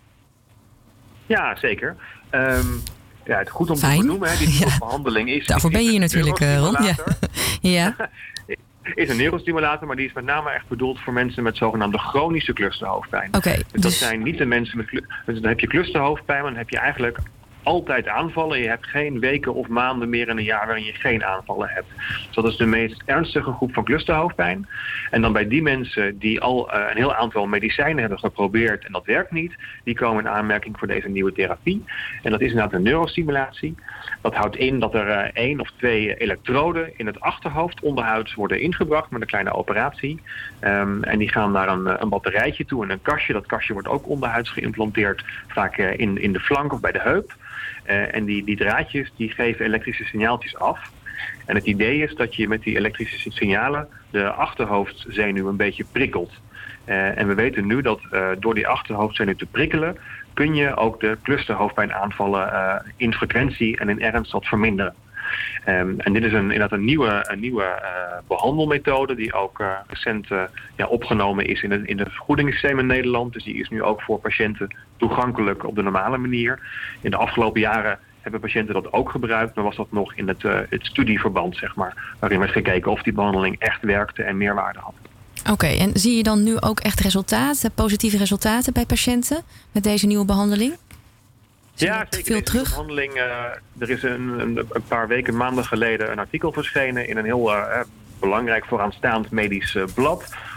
Ja, zeker. Um, ja, het is goed om Fijn. te benoemen. Hè. Die nieuwe Ja. behandeling is... Daarvoor ben je hier is een natuurlijk, uh, Ron. Ja. neurostimulator. ja. Is een neurostimulator, maar die is met name echt bedoeld voor mensen met zogenaamde chronische clusterhoofdpijn. Oké, Dus dat dus- zijn niet de mensen met... clu- Dus dan heb je clusterhoofdpijn, maar dan heb je eigenlijk altijd aanvallen. Je hebt geen weken of maanden meer in een jaar waarin je geen aanvallen hebt. Dus dat is de meest ernstige groep van clusterhoofdpijn. En dan bij die mensen die al uh, een heel aantal medicijnen hebben geprobeerd en dat werkt niet, die komen in aanmerking voor deze nieuwe therapie. En dat is inderdaad een neurostimulatie. Dat houdt in dat er uh, één of twee elektroden in het achterhoofd onderhuids worden ingebracht met een kleine operatie. Um, en die gaan naar een, een batterijtje toe en een kastje. Dat kastje wordt ook onderhuids geïmplanteerd, vaak uh, in, in de flank of bij de heup. Uh, en die, die draadjes die geven elektrische signaaltjes af. En het idee is dat je met die elektrische signalen de achterhoofdzenuw een beetje prikkelt. Uh, en we weten nu dat uh, door die achterhoofdzenuw te prikkelen kun je ook de clusterhoofdpijnaanvallen uh, in frequentie en in ernst wat verminderen. Um, en dit is een, inderdaad een nieuwe, een nieuwe uh, behandelmethode die ook uh, recent uh, ja, opgenomen is in het, in het vergoedingssysteem in Nederland. Dus die is nu ook voor patiënten toegankelijk op de normale manier. In de afgelopen jaren hebben patiënten dat ook gebruikt, maar was dat nog in het, uh, het studieverband, zeg maar, waarin werd gekeken of die behandeling echt werkte en meerwaarde had. Oké, okay, en zie je dan nu ook echt resultaten, positieve resultaten bij patiënten met deze nieuwe behandeling? Zie je Ja, dat zeker. veel Deze terug? behandeling, uh, er is een, een, een paar weken, maanden geleden een artikel verschenen in een heel uh, belangrijk vooraanstaand medisch uh, blad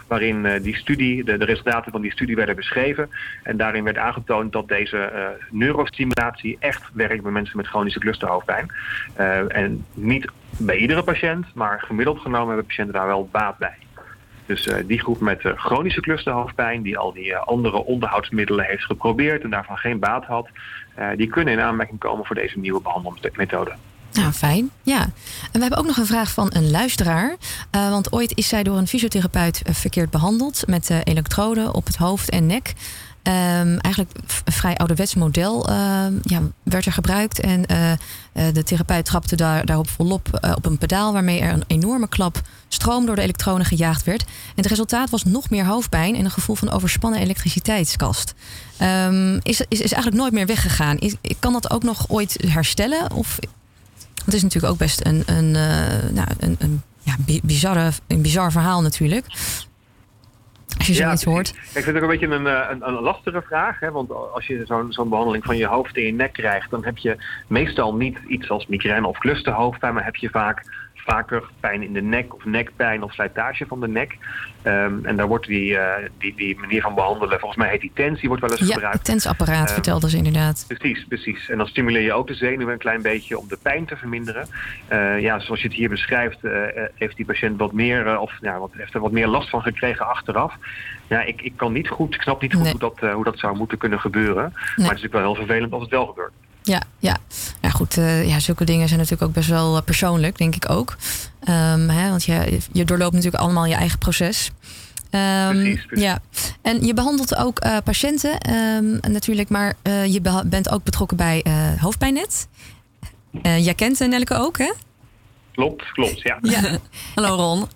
waarin uh, die studie, de, de resultaten van die studie werden beschreven. En daarin werd aangetoond dat deze uh, neurostimulatie echt werkt bij mensen met chronische clusterhoofdpijn. Uh, en niet bij iedere patiënt, maar gemiddeld genomen hebben patiënten daar wel baat bij. Dus uh, die groep met uh, chronische clusterhoofdpijn, die al die uh, andere onderhoudsmiddelen heeft geprobeerd en daarvan geen baat had, uh, die kunnen in aanmerking komen voor deze nieuwe behandelmethode. Nou, fijn. Ja. En we hebben ook nog een vraag van een luisteraar. Uh, want ooit is zij door een fysiotherapeut uh, verkeerd behandeld met uh, elektroden op het hoofd en nek. Um, eigenlijk een vrij ouderwets model uh, ja, werd er gebruikt. En uh, uh, de therapeut trapte daar, daarop volop uh, op een pedaal, waarmee er een enorme klap stroom door de elektronen gejaagd werd. En het resultaat was nog meer hoofdpijn en een gevoel van overspannen elektriciteitskast. Um, is, is, is eigenlijk nooit meer weggegaan. Is, kan dat ook nog ooit herstellen? Of, het is natuurlijk ook best een, een, uh, nou, een, een, ja, bizarre, een bizar verhaal natuurlijk. Als je zoiets ja, hoort. Ik vind het ook een beetje een, een, een lastige vraag. Hè? Want als je zo'n zo'n behandeling van je hoofd in je nek krijgt, dan heb je meestal niet iets als migraine of clusterhoofdpijn, maar heb je vaak vaker pijn in de nek of nekpijn of slijtage van de nek. Um, en daar wordt die, uh, die, die manier van behandelen, volgens mij heet die TENS, die wordt wel eens ja, gebruikt. Ja, TENS-apparaat, um, vertelde ze inderdaad. Precies, precies. En dan stimuleer je ook de zenuwen een klein beetje om de pijn te verminderen. Uh, ja, zoals je het hier beschrijft, uh, heeft die patiënt wat meer, uh, of ja, wat, heeft er wat meer last van gekregen achteraf. Ja, ik, ik kan niet goed, ik snap niet goed nee. hoe, dat, uh, hoe dat zou moeten kunnen gebeuren. Nee. Maar het is natuurlijk wel heel vervelend als het wel gebeurt. Ja, ja. ja goed. Uh, ja, zulke dingen zijn natuurlijk ook best wel persoonlijk, denk ik ook. Um, hè, want je, je doorloopt natuurlijk allemaal je eigen proces. Um, precies, precies. Ja. En je behandelt ook uh, patiënten um, natuurlijk, maar uh, je be- bent ook betrokken bij uh, Hoofdpijnnet. Uh, jij kent Nelleke ook, hè? Klopt, klopt, ja. ja. Hallo Ron.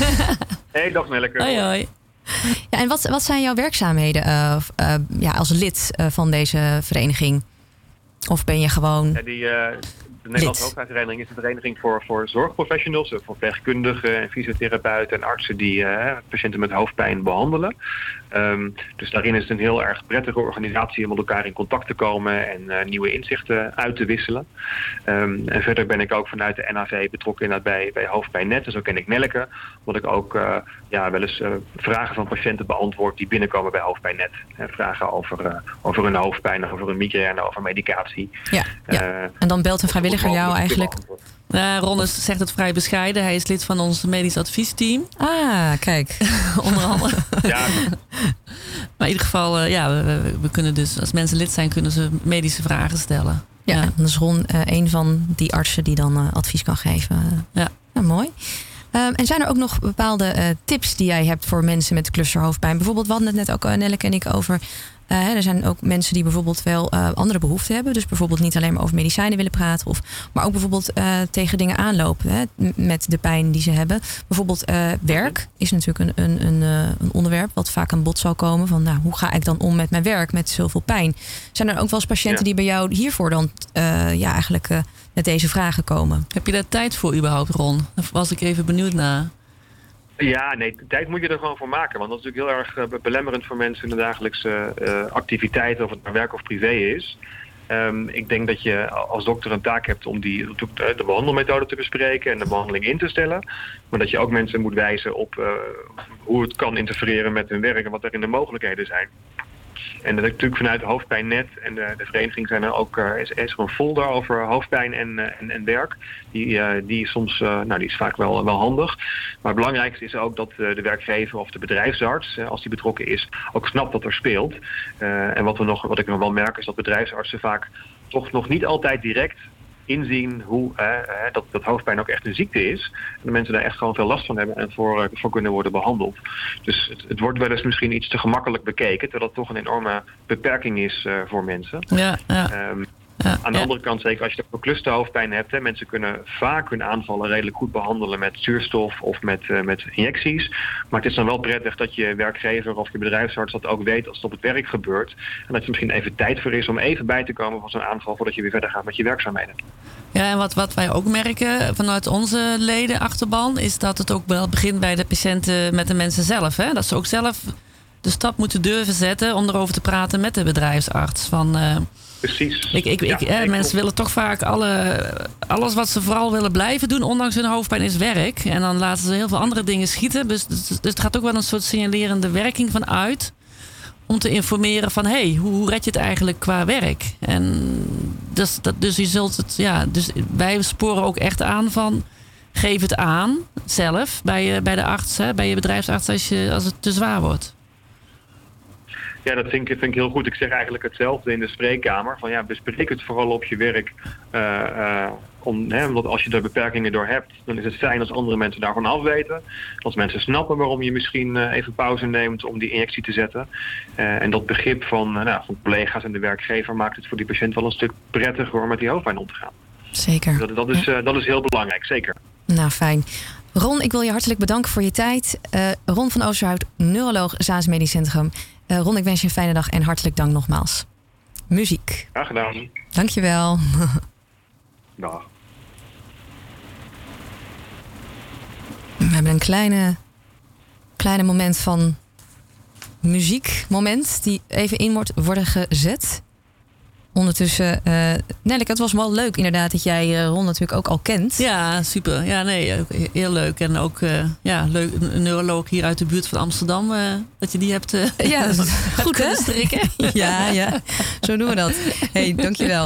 Hey, dag Nelleke. Hoi, hoi. Ja, en wat, wat zijn jouw werkzaamheden uh, uh, ja, als lid uh, van deze vereniging? Of ben je gewoon... Ja, die, uh, de Nederlandse Hoofdpijnvereniging is een vereniging voor, voor zorgprofessionals, voor verpleegkundigen en fysiotherapeuten en artsen die uh, patiënten met hoofdpijn behandelen. Um, dus daarin is het een heel erg prettige organisatie om met elkaar in contact te komen en uh, nieuwe inzichten uit te wisselen. Um, en verder ben ik ook vanuit de N H V betrokken inderdaad bij, bij Hoofdpijnnet. En zo ken ik Nelleke, omdat ik ook uh, ja, wel eens uh, vragen van patiënten beantwoord die binnenkomen bij Hoofdpijnnet. Uh, vragen over, uh, over hun hoofdpijn, over hun migraine, over medicatie. Ja, ja. Uh, en dan belt een vrijwilliger jou eigenlijk... Uh, Ron is, zegt het vrij bescheiden. Hij is lid van ons medisch adviesteam. Ah, kijk. Onder andere. Ja. Maar in ieder geval, uh, ja, we, we kunnen dus, als mensen lid zijn, kunnen ze medische vragen stellen. Ja, ja. Dan is Ron uh, een van die artsen die dan uh, advies kan geven. Ja. Nou, mooi. Um, en zijn er ook nog bepaalde uh, tips die jij hebt voor mensen met clusterhoofdpijn? Bijvoorbeeld, we hadden het net ook, uh, Nelleke en ik, over... Uh, er zijn ook mensen die bijvoorbeeld wel uh, andere behoeften hebben. Dus bijvoorbeeld niet alleen maar over medicijnen willen praten. Of, maar ook bijvoorbeeld uh, tegen dingen aanlopen. Hè, met de pijn die ze hebben. Bijvoorbeeld uh, werk is natuurlijk een, een, een, uh, een onderwerp wat vaak aan bod zal komen. Van nou, hoe ga ik dan om met mijn werk met zoveel pijn? Zijn er ook wel eens patiënten ja. die bij jou hiervoor dan uh, ja, eigenlijk uh, met deze vragen komen? Heb je daar tijd voor überhaupt, Ron? Daar was ik even benieuwd naar. Ja, nee, tijd moet je er gewoon voor maken. Want dat is natuurlijk heel erg uh, belemmerend voor mensen in de dagelijkse uh, activiteiten, of het nou werk of privé is. Um, ik denk dat je als dokter een taak hebt om die, de behandelmethode te bespreken en de behandeling in te stellen. Maar dat je ook mensen moet wijzen op uh, hoe het kan interfereren met hun werk en wat er in de mogelijkheden zijn. En dat natuurlijk vanuit Hoofdpijnnet en de, de vereniging zijn er ook, uh, is, is er een folder over hoofdpijn en, uh, en, en werk. Die, uh, die, is soms, uh, nou, die is vaak wel, wel handig. Maar het belangrijkste is ook dat uh, de werkgever of de bedrijfsarts, uh, als die betrokken is, ook snapt wat er speelt. Uh, en wat, we nog, wat ik nog wel merk is dat bedrijfsartsen vaak toch nog niet altijd direct inzien hoe uh, dat, dat hoofdpijn ook echt een ziekte is. En de mensen daar echt gewoon veel last van hebben en voor, uh, voor kunnen worden behandeld. Dus het, het wordt wel eens misschien iets te gemakkelijk bekeken, terwijl dat toch een enorme beperking is uh, voor mensen. Ja, ja. Um, Ja, Aan de ja. andere kant, zeker als je ook clusterhoofdpijn hebt, hè, mensen kunnen vaak hun aanvallen redelijk goed behandelen met zuurstof of met, uh, met injecties. Maar het is dan wel prettig dat je werkgever of je bedrijfsarts dat ook weet als het op het werk gebeurt. En dat er misschien even tijd voor is om even bij te komen van zo'n aanval voordat je weer verder gaat met je werkzaamheden. Ja, en wat, wat wij ook merken vanuit onze ledenachterban is dat het ook wel begint bij de patiënten met de mensen zelf. Hè? Dat ze ook zelf de stap moeten durven zetten om erover te praten met de bedrijfsarts. Van, uh, Precies. Ik, ik, Ja, ik, eh, nee, mensen klopt. willen toch vaak alle, alles wat ze vooral willen blijven doen, ondanks hun hoofdpijn, is werk. En dan laten ze heel veel andere dingen schieten. Dus, dus, dus het gaat ook wel een soort signalerende werking van uit. Om te informeren van, hé, hey, hoe, hoe red je het eigenlijk qua werk? En dus, dat, dus je zult het, ja, dus wij sporen ook echt aan van, geef het aan zelf bij, je, bij de arts, hè, bij je bedrijfsarts als, je, als het te zwaar wordt. Ja, dat vind ik, vind ik heel goed. Ik zeg eigenlijk hetzelfde in de spreekkamer. Van ja, bespreek het vooral op je werk. Uh, uh, om, hè, omdat als je er beperkingen door hebt, dan is het fijn als andere mensen daarvan afweten. Als mensen snappen waarom je misschien uh, even pauze neemt om die injectie te zetten. Uh, en dat begrip van, uh, nou, van collega's en de werkgever maakt het voor die patiënt wel een stuk prettiger om met die hoofdpijn om te gaan. Zeker. Dat, dat, is, uh, dat is heel belangrijk, zeker. Nou, fijn. Ron, ik wil je hartelijk bedanken voor je tijd. Uh, Ron van Oosterhout, neuroloog, Zaans Medisch Centrum. Uh, Ron, ik wens je een fijne dag en hartelijk dank nogmaals. Muziek. Graag gedaan. Dankjewel. Dag. We hebben een kleine, kleine moment van muziekmoment die even in wordt worden gezet. Ondertussen, uh, Nelleke, het was wel leuk inderdaad dat jij uh, Ron natuurlijk ook al kent. Ja, super. Ja, nee, heel leuk. En ook uh, ja, leuk, een neuroloog hier uit de buurt van Amsterdam, uh, dat je die hebt uh, ja, dat is goed hè? strikken. ja, ja, zo doen we dat. Hey, dankjewel.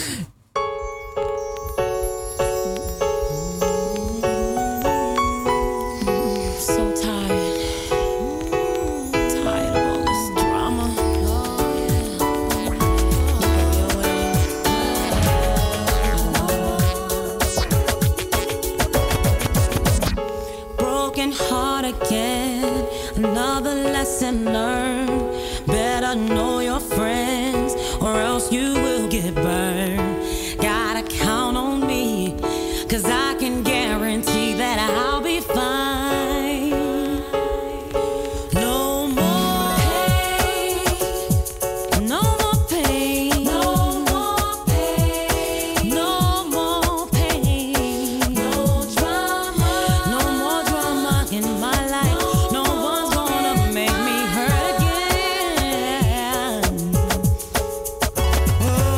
Heart again, another lesson learned. Better know your friends, or else you will get burned. Gotta count on me, cause I can guarantee that I'll be fine. No more pain, no more pain, no more pain, no more pain, no drama, no more drama in my life. No one's gonna make me hurt again. Oh.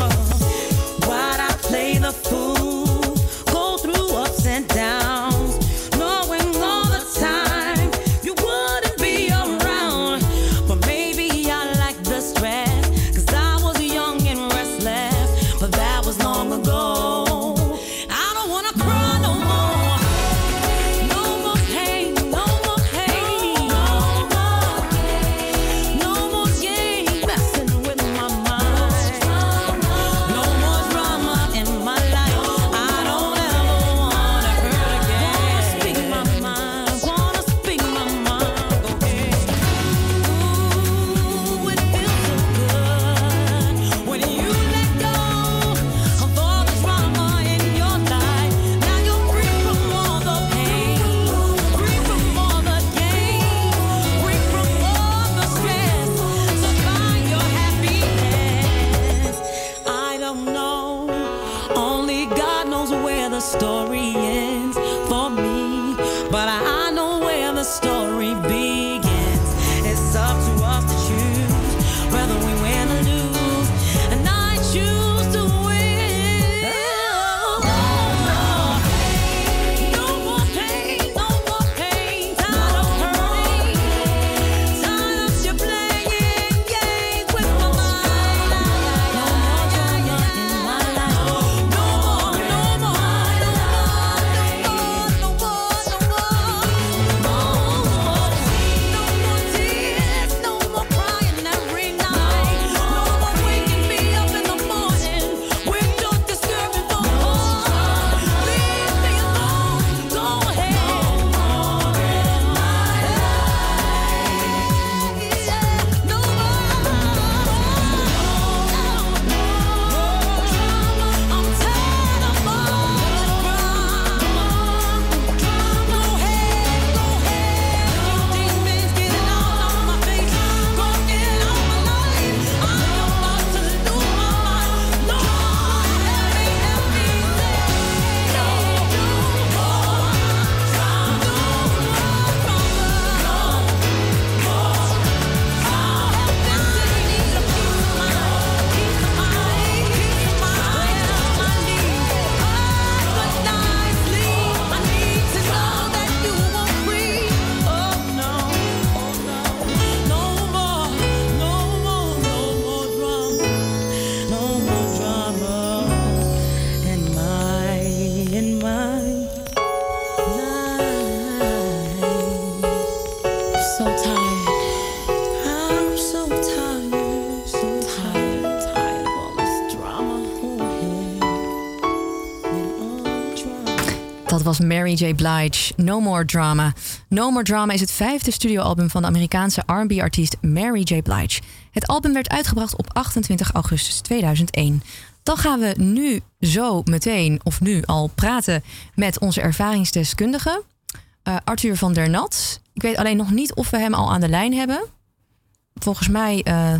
so tired. I'm so tired, so tired, tired of all this drama. Dat was Mary J. Blige, No More Drama. No More Drama is het vijfde studioalbum van de Amerikaanse R en B-artiest Mary J. Blige. Het album werd uitgebracht op achtentwintig augustus tweeduizend één. Dan gaan we nu zo meteen, of nu al, praten met onze ervaringsdeskundige, uh, Arthur van der Nat. Ik weet alleen nog niet of we hem al aan de lijn hebben. Volgens mij uh,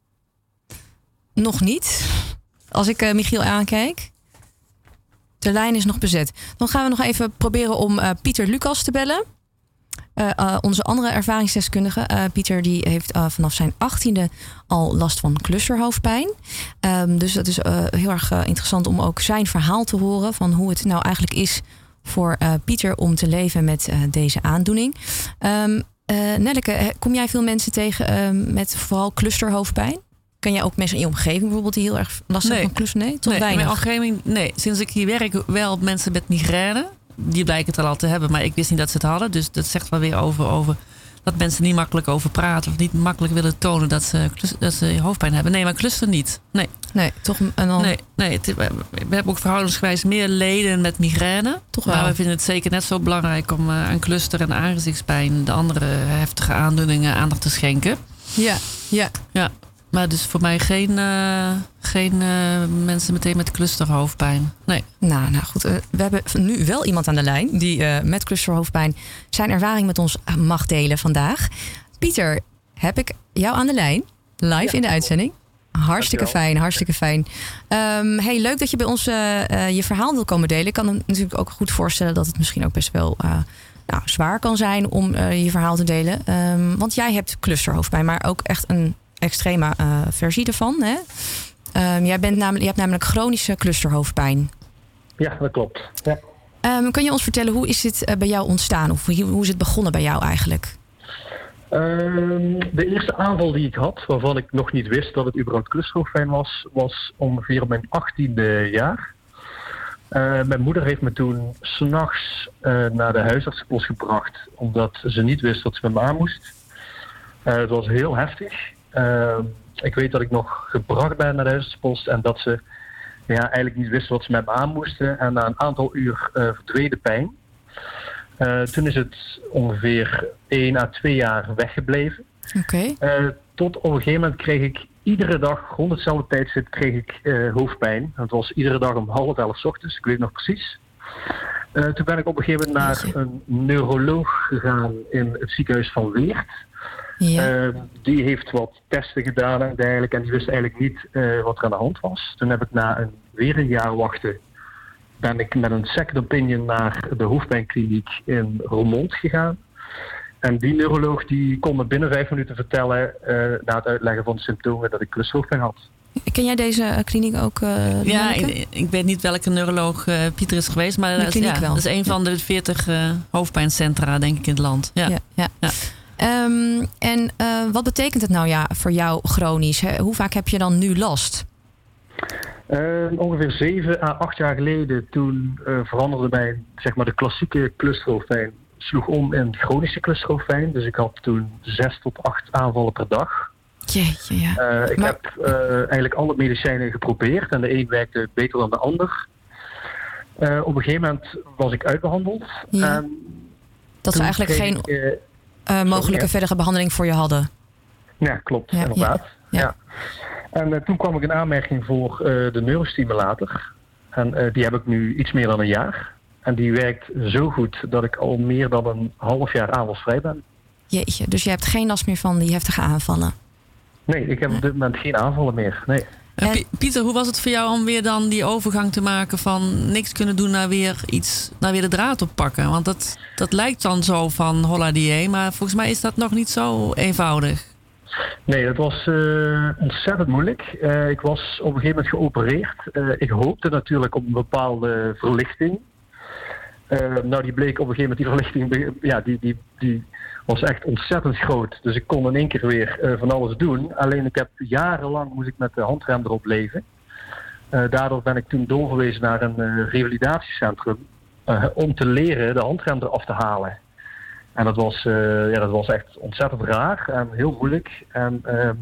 nog niet. Als ik uh, Michiel aankijk. De lijn is nog bezet. Dan gaan we nog even proberen om uh, Pieter Lucas te bellen. Uh, uh, onze andere ervaringsdeskundige. Uh, Pieter die heeft uh, vanaf zijn achttiende al last van clusterhoofdpijn. Um, dus dat is uh, heel erg uh, interessant om ook zijn verhaal te horen. Van hoe het nou eigenlijk is voor uh, Pieter om te leven met uh, deze aandoening. Um, uh, Nelleke, kom jij veel mensen tegen uh, met vooral clusterhoofdpijn? Ken jij ook mensen in je omgeving bijvoorbeeld die heel erg last hebben Nee. van cluster? Nee, tot Nee, weinig. in mijn omgeving, nee, sinds ik hier werk wel mensen met migraine. Die blijken het al te hebben, maar ik wist niet dat ze het hadden. Dus dat zegt wel weer over, over dat mensen niet makkelijk over praten. Of niet makkelijk willen tonen dat ze, klus- dat ze hoofdpijn hebben. Nee, maar cluster niet. Nee, Nee, toch een en dan. nee, nee het- we we hebben ook verhoudingsgewijs meer leden met migraine. Toch wel. Maar we vinden het zeker net zo belangrijk om uh, aan cluster en aangezichtspijn, de andere heftige aandoeningen, aandacht te schenken. Ja, ja. Ja, maar dus voor mij geen, uh, geen uh, mensen meteen met clusterhoofdpijn. Nee. Nou, nou goed. Uh, we hebben nu wel iemand aan de lijn die uh, met clusterhoofdpijn zijn ervaring met ons mag delen vandaag. Pieter, heb ik jou aan de lijn? Live in de uitzending. Hartstikke fijn, hartstikke fijn. Um, hey, leuk dat je bij ons uh, uh, je verhaal wil komen delen. Ik kan me natuurlijk ook goed voorstellen dat het misschien ook best wel uh, nou, zwaar kan zijn om uh, je verhaal te delen. Um, want jij hebt clusterhoofdpijn, maar ook echt een extreme uh, versie ervan. Hè? Um, jij, bent namelijk, je hebt namelijk chronische clusterhoofdpijn. Ja, dat klopt. Ja. Um, kan je ons vertellen, hoe is dit uh, bij jou ontstaan? Of hoe, hoe is het begonnen bij jou eigenlijk? Um, de eerste aanval die ik had, waarvan ik nog niet wist dat het überhaupt clusterhoofdpijn was, was ongeveer op mijn achttiende jaar. Uh, mijn moeder heeft me toen 's nachts uh, naar de huisartsenpost gebracht, omdat ze niet wist wat ze met me aan moest. Uh, het was heel heftig. Uh, ik weet dat ik nog gebracht ben naar de huisartsenpost en dat ze ja, eigenlijk niet wisten wat ze met me aan moesten. En na een aantal uur uh, verdween de pijn. Uh, toen is het ongeveer één à twee jaar weggebleven. Oké. Okay. Uh, tot op een gegeven moment kreeg ik iedere dag, rond hetzelfde tijdstip, kreeg ik uh, hoofdpijn. Het was iedere dag om half elf 's ochtends, ik weet nog precies. Uh, toen ben ik op een gegeven moment naar een neuroloog gegaan in het ziekenhuis van Weert. Ja. Uh, die heeft wat testen gedaan en dergelijke en die wist eigenlijk niet uh, wat er aan de hand was. Toen heb ik na een, weer een jaar wachten, ben ik met een second opinion naar de hoofdpijnkliniek in Roermond gegaan. En die neuroloog die kon me binnen vijf minuten vertellen, uh, na het uitleggen van de symptomen, dat ik clusterhoofdpijn had. Ken jij deze uh, kliniek ook? Uh, Ja, ik, ik weet niet welke neuroloog uh, Pieter is geweest, maar dat is, ja, dat is een van de veertig uh, hoofdpijncentra, denk ik, in het land. Ja. Ja, ja. Ja. Um, en uh, wat betekent het nou ja, voor jou chronisch? Hè? Hoe vaak heb je dan nu last? Uh, ongeveer zeven à acht jaar geleden, toen uh, veranderde mijn, zeg maar, de klassieke clusterhoofdpijn sloeg om in chronische clusterhoofdpijn. Dus ik had toen zes tot acht aanvallen per dag. Jeetje, ja. Uh, ik maar... heb uh, eigenlijk alle medicijnen geprobeerd en de een werkte beter dan de ander. Uh, op een gegeven moment was ik uitbehandeld. Ja. En dat ze eigenlijk geen ik, uh, uh, mogelijke ja. verdere behandeling voor je hadden. Ja, klopt, Ja, inderdaad. ja, ja. Ja. En uh, toen kwam ik in aanmerking voor uh, de neurostimulator. En uh, die heb ik nu iets meer dan een jaar. En die werkt zo goed dat ik al meer dan een half jaar aanvalsvrij ben. Jeetje, dus je hebt geen last meer van die heftige aanvallen? Nee, ik heb op dit moment geen aanvallen meer. Nee. En... P- Pieter, hoe was het voor jou om weer dan die overgang te maken van niks kunnen doen naar weer iets, naar weer de draad oppakken? Want dat, dat lijkt dan zo van holla die, maar volgens mij is dat nog niet zo eenvoudig. Nee, dat was uh, ontzettend moeilijk. Uh, ik was op een gegeven moment geopereerd. Uh, ik hoopte natuurlijk op een bepaalde verlichting. Uh, nou, die bleek op een gegeven moment, die verlichting, ja, die, die, die was echt ontzettend groot. Dus ik kon in één keer weer uh, van alles doen. Alleen ik heb jarenlang moest ik met de handrem erop leven. Uh, daardoor ben ik toen doorverwezen naar een uh, revalidatiecentrum uh, om te leren de handrem eraf te halen. En dat was, uh, ja, dat was echt ontzettend raar en heel moeilijk. En uh,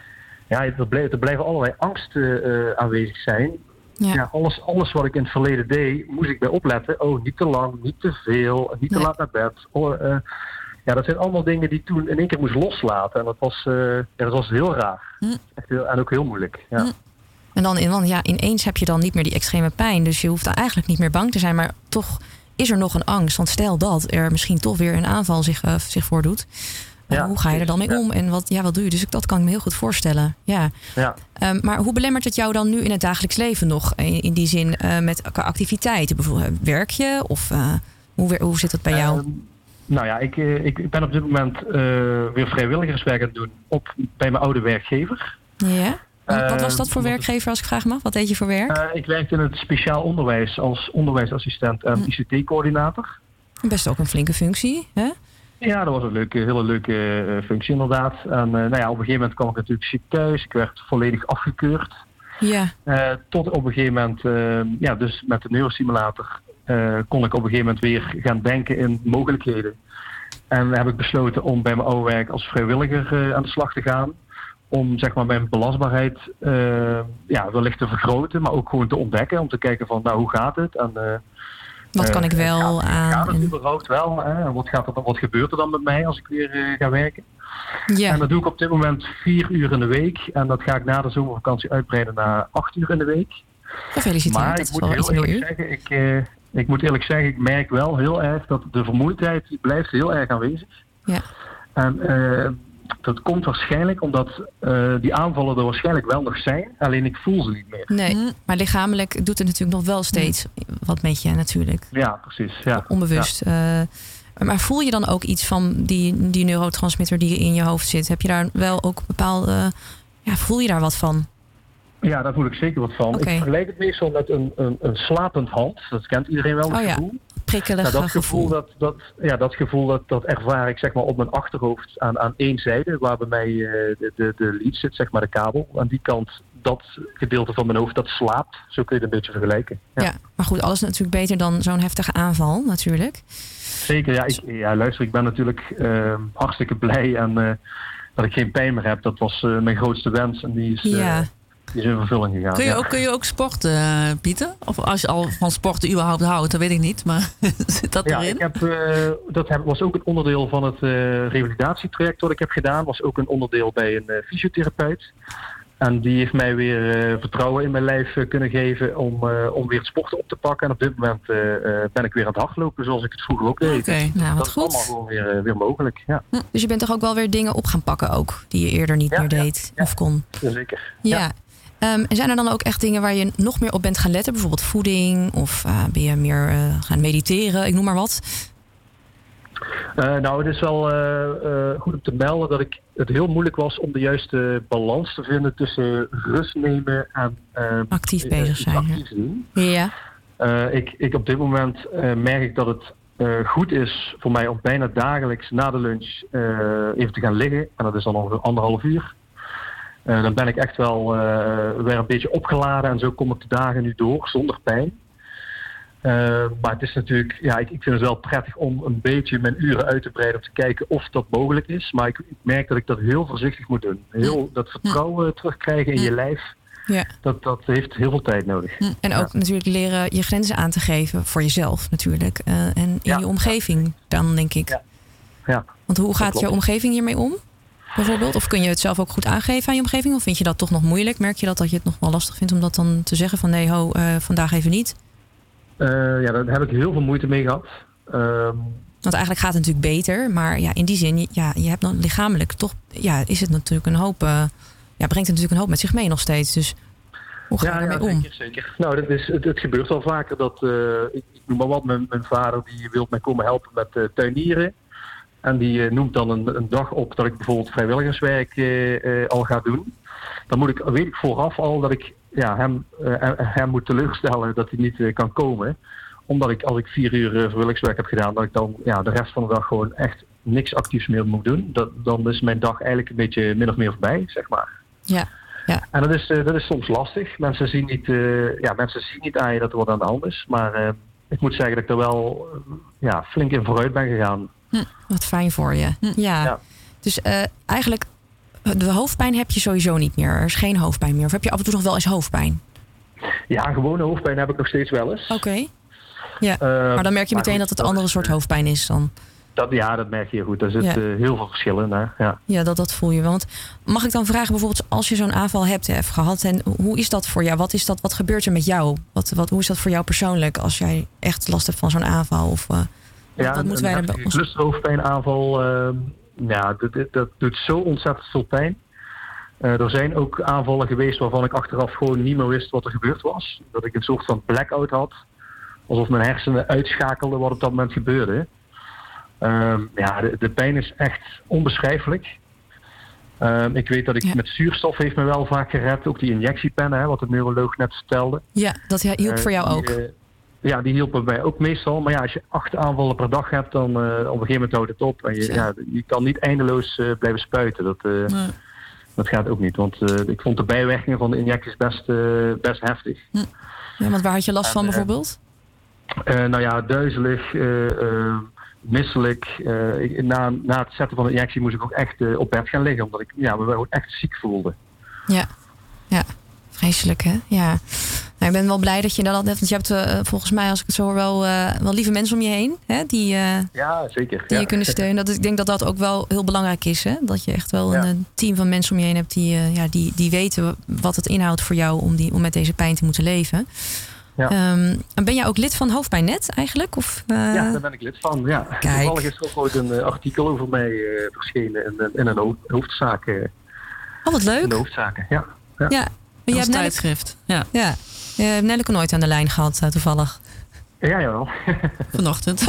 ja, er, bleef, er blijven allerlei angsten uh, aanwezig zijn. Ja. Ja, alles, alles wat ik in het verleden deed, moest ik bij opletten. Oh, niet te lang, niet te veel, niet nee. te laat naar bed. Oh, uh, ja, dat zijn allemaal dingen die toen in één keer moest loslaten. En dat was, uh, ja, dat was heel raar. Hm. Echt heel, en ook heel moeilijk. Ja. Hm. En dan in, want ja, ineens heb je dan niet meer die extreme pijn. Dus je hoeft dan eigenlijk niet meer bang te zijn. Maar toch is er nog een angst. Want stel dat er misschien toch weer een aanval zich, uh, zich voordoet. Uh, ja, hoe ga je er dan mee om? Ja. En wat, ja, wat doe je? Dus dat kan ik me heel goed voorstellen. Ja. Ja. Um, maar hoe belemmert het jou dan nu in het dagelijks leven nog? In, in die zin uh, met activiteiten? Bijvoorbeeld werk je? Of uh, hoe, hoe zit dat bij jou? Um, nou ja, ik, ik ben op dit moment uh, weer vrijwilligerswerk aan het doen op, bij mijn oude werkgever. Ja. Wat, wat was dat voor werkgever, als ik vraag mag? Wat deed je voor werk? Uh, ik werkte in het speciaal onderwijs als onderwijsassistent en I C T-coördinator. Best ook een flinke functie, hè? Ja, dat was een leuke, hele leuke uh, functie inderdaad. En uh, nou ja, op een gegeven moment kwam ik natuurlijk ziek thuis. Ik werd volledig afgekeurd. Ja. Uh, tot op een gegeven moment, uh, ja, dus met de neurosimulator uh, kon ik op een gegeven moment weer gaan denken in mogelijkheden. En heb ik besloten om bij mijn oude werk als vrijwilliger uh, aan de slag te gaan. Om zeg maar mijn belastbaarheid uh, ja, wellicht te vergroten, maar ook gewoon te ontdekken. Om te kijken van, nou, hoe gaat het? En, uh, wat kan ik wel gaat, aan? Gaat het en... überhaupt wel? Hè? Wat, gaat er, wat gebeurt er dan met mij als ik weer uh, ga werken? Ja. En dat doe ik op dit moment vier uur in de week. En dat ga ik na de zomervakantie uitbreiden naar acht uur in de week. Gefeliciteerd. Maar ik moet heel eerlijk zeggen, ik, uh, ik moet eerlijk zeggen, ik merk wel heel erg dat de vermoeidheid die blijft heel erg aanwezig. Ja. En uh, dat komt waarschijnlijk omdat uh, die aanvallen er waarschijnlijk wel nog zijn. Alleen ik voel ze niet meer. Nee, mm. maar lichamelijk doet het natuurlijk nog wel steeds mm. wat met je natuurlijk. Ja, precies. Ja. Onbewust. Ja. Uh, maar voel je dan ook iets van die, die neurotransmitter die in je hoofd zit? Heb je daar wel ook bepaalde... Ja, voel je daar wat van? Ja, daar voel ik zeker wat van. Okay. Ik vergelijk het meestal met een, een, een slapend hand. Dat kent iedereen wel, het oh, gevoel. Ja. Prikkelig nou, dat gevoel. gevoel dat, dat, ja, dat gevoel dat, dat ervaar ik zeg maar op mijn achterhoofd aan, aan één zijde, waar bij mij uh, de, de, de lead zit, zeg maar de kabel. Aan die kant, dat gedeelte van mijn hoofd, dat slaapt. Zo kun je het een beetje vergelijken. Ja, ja, maar goed, alles is natuurlijk beter dan zo'n heftige aanval, natuurlijk. Zeker, ja. Ik, ja luister, ik ben natuurlijk uh, hartstikke blij en uh, dat ik geen pijn meer heb. Dat was uh, mijn grootste wens en die is... Uh, ja. Die is in vervulling gegaan. Kun je, ja. ook, kun je ook sporten, uh, Pieter? Of als je al van sporten überhaupt houdt, dat weet ik niet. Maar zit dat ja, erin? Ik heb, uh, dat heb, was ook een onderdeel van het uh, revalidatietraject wat ik heb gedaan. Was ook een onderdeel bij een uh, fysiotherapeut. En die heeft mij weer uh, vertrouwen in mijn lijf uh, kunnen geven om, uh, om weer het sporten op te pakken. En op dit moment uh, uh, ben ik weer aan het hardlopen zoals ik het vroeger ook deed. Okay. Nou, dat is goed. allemaal gewoon weer, uh, weer mogelijk. Ja. Hm, dus je bent toch ook wel weer dingen op gaan pakken ook, die je eerder niet ja, meer deed ja, ja. of kon? Jazeker. Ja. ja. Um, en zijn er dan ook echt dingen waar je nog meer op bent gaan letten? Bijvoorbeeld voeding of uh, ben je meer uh, gaan mediteren? Ik noem maar wat. Uh, nou, het is wel uh, uh, goed om te melden dat ik het heel moeilijk was om de juiste balans te vinden tussen rust nemen en uh, actief bezig zijn. Actief doen. Ja. Uh, ik, ik op dit moment uh, merk ik dat het uh, goed is voor mij om bijna dagelijks na de lunch uh, even te gaan liggen. En dat is dan ongeveer anderhalf uur. Uh, dan ben ik echt wel uh, weer een beetje opgeladen en zo kom ik de dagen nu door zonder pijn. Uh, maar het is natuurlijk, ja, ik, ik vind het wel prettig om een beetje mijn uren uit te breiden om te kijken of dat mogelijk is. Maar ik, ik merk dat ik dat heel voorzichtig moet doen. Heel, dat vertrouwen terugkrijgen in je lijf, ja. dat, dat heeft heel veel tijd nodig. En ook ja. natuurlijk leren je grenzen aan te geven voor jezelf natuurlijk. Uh, en in ja. je omgeving dan, denk ik. Ja. Ja. Want hoe gaat je omgeving hiermee om? Bijvoorbeeld? Of kun je het zelf ook goed aangeven aan je omgeving? Of vind je dat toch nog moeilijk? Merk je dat, dat je het nog wel lastig vindt om dat dan te zeggen van nee, ho, uh, vandaag even niet? Uh, ja, daar heb ik heel veel moeite mee gehad. Um... Want eigenlijk gaat het natuurlijk beter. Maar ja, in die zin, ja, je hebt dan lichamelijk toch, ja, is het natuurlijk een hoop, uh, ja, brengt het natuurlijk een hoop met zich mee nog steeds. Dus hoe ga je ja, daarmee ja, om? Zeker, zeker. Nou, dat is, het, het gebeurt wel vaker dat, uh, ik, ik noem maar wat, mijn, mijn vader die wil mij komen helpen met uh, tuinieren. En die uh, noemt dan een, een dag op dat ik bijvoorbeeld vrijwilligerswerk uh, uh, al ga doen. Dan moet ik, weet ik vooraf al dat ik ja, hem, uh, hem moet teleurstellen dat hij niet uh, kan komen. Omdat ik als ik vier uur uh, vrijwilligerswerk heb gedaan, dat ik dan ja, de rest van de dag gewoon echt niks actiefs meer moet doen. Dat, dan is mijn dag eigenlijk een beetje min of meer voorbij, zeg maar. Ja. Ja. En dat is, uh, dat is soms lastig. Mensen zien, niet, uh, ja, mensen zien niet aan je dat er wat aan de hand is. Maar uh, ik moet zeggen dat ik er wel uh, ja, flink in vooruit ben gegaan. Hm. Wat fijn voor je. Hm. Ja. Ja. Dus uh, eigenlijk, de hoofdpijn heb je sowieso niet meer. Er is geen hoofdpijn meer. Of heb je af en toe nog wel eens hoofdpijn? Ja, gewone hoofdpijn heb ik nog steeds wel eens. Oké. Okay. Ja, Uh, maar dan merk je maar meteen goed, dat het een andere soort hoofdpijn is dan. Dat, ja, dat merk je heel goed. Er zitten Ja. uh, heel veel verschillen in. Ja, ja dat, dat voel je wel. Want mag ik dan vragen bijvoorbeeld als je zo'n aanval hebt hè, gehad... en hoe is dat voor jou? Wat, is dat, wat gebeurt er met jou? Wat, wat, hoe is dat voor jou persoonlijk als jij echt last hebt van zo'n aanval? Of, uh, ja wat moeten wij een daarbij... clusterhoofdpijnaanval, uh, ja, dat, dat, dat doet zo ontzettend veel pijn. Uh, er zijn ook aanvallen geweest waarvan ik achteraf gewoon niet meer wist wat er gebeurd was. Dat ik een soort van blackout had. Alsof mijn hersenen uitschakelden wat op dat moment gebeurde. Um, ja, de, de pijn is echt onbeschrijfelijk. Um, ik weet dat ik ja. met zuurstof heeft me wel vaak gered. Ook die injectiepennen, hè, wat de neuroloog net vertelde. Ja, dat hielp uh, voor jou die, ook. Uh, ja, die hielpen bij ook meestal. Maar ja, als je acht aanvallen per dag hebt, dan uh, op een gegeven moment houdt het op. En je, ja, je kan niet eindeloos uh, blijven spuiten. Dat, uh, nee. dat gaat ook niet. Want uh, ik vond de bijwerkingen van de injecties best, uh, best heftig. Hm. Ja, want waar had je last en, van bijvoorbeeld? Uh, nou ja, duizelig, uh, uh, misselijk. Uh, ik, na, na het zetten van de injectie moest ik ook echt uh, op bed gaan liggen. Omdat ik ja, me wel echt ziek voelde. Ja, ja. Vreselijk hè? Ja. Nou, ik ben wel blij dat je dat net... Want je hebt uh, volgens mij, als ik het zo hoor, wel, uh, wel lieve mensen om je heen. Hè? Die, uh, ja, zeker. Die ja. je kunnen steunen. Dat, ik denk dat dat ook wel heel belangrijk is. Hè? Dat je echt wel ja. een, een team van mensen om je heen hebt... die, uh, ja, die, die weten wat het inhoudt voor jou om, die, om met deze pijn te moeten leven. Ja. Um, en ben jij ook lid van Hoofdpijnnet eigenlijk? Of, uh... Ja, daar ben ik lid van. Ja. Toevallig is er ook ooit een uh, artikel over mij uh, verschenen in, in een hoofdzaak. Uh, oh, wat leuk. In de hoofdzaken, ja. Ja, ja. En je hebt tijdschrift. Ja. ja. Je hebt Nelleke nooit aan de lijn gehad, uh, toevallig. Ja, jawel. Vanochtend.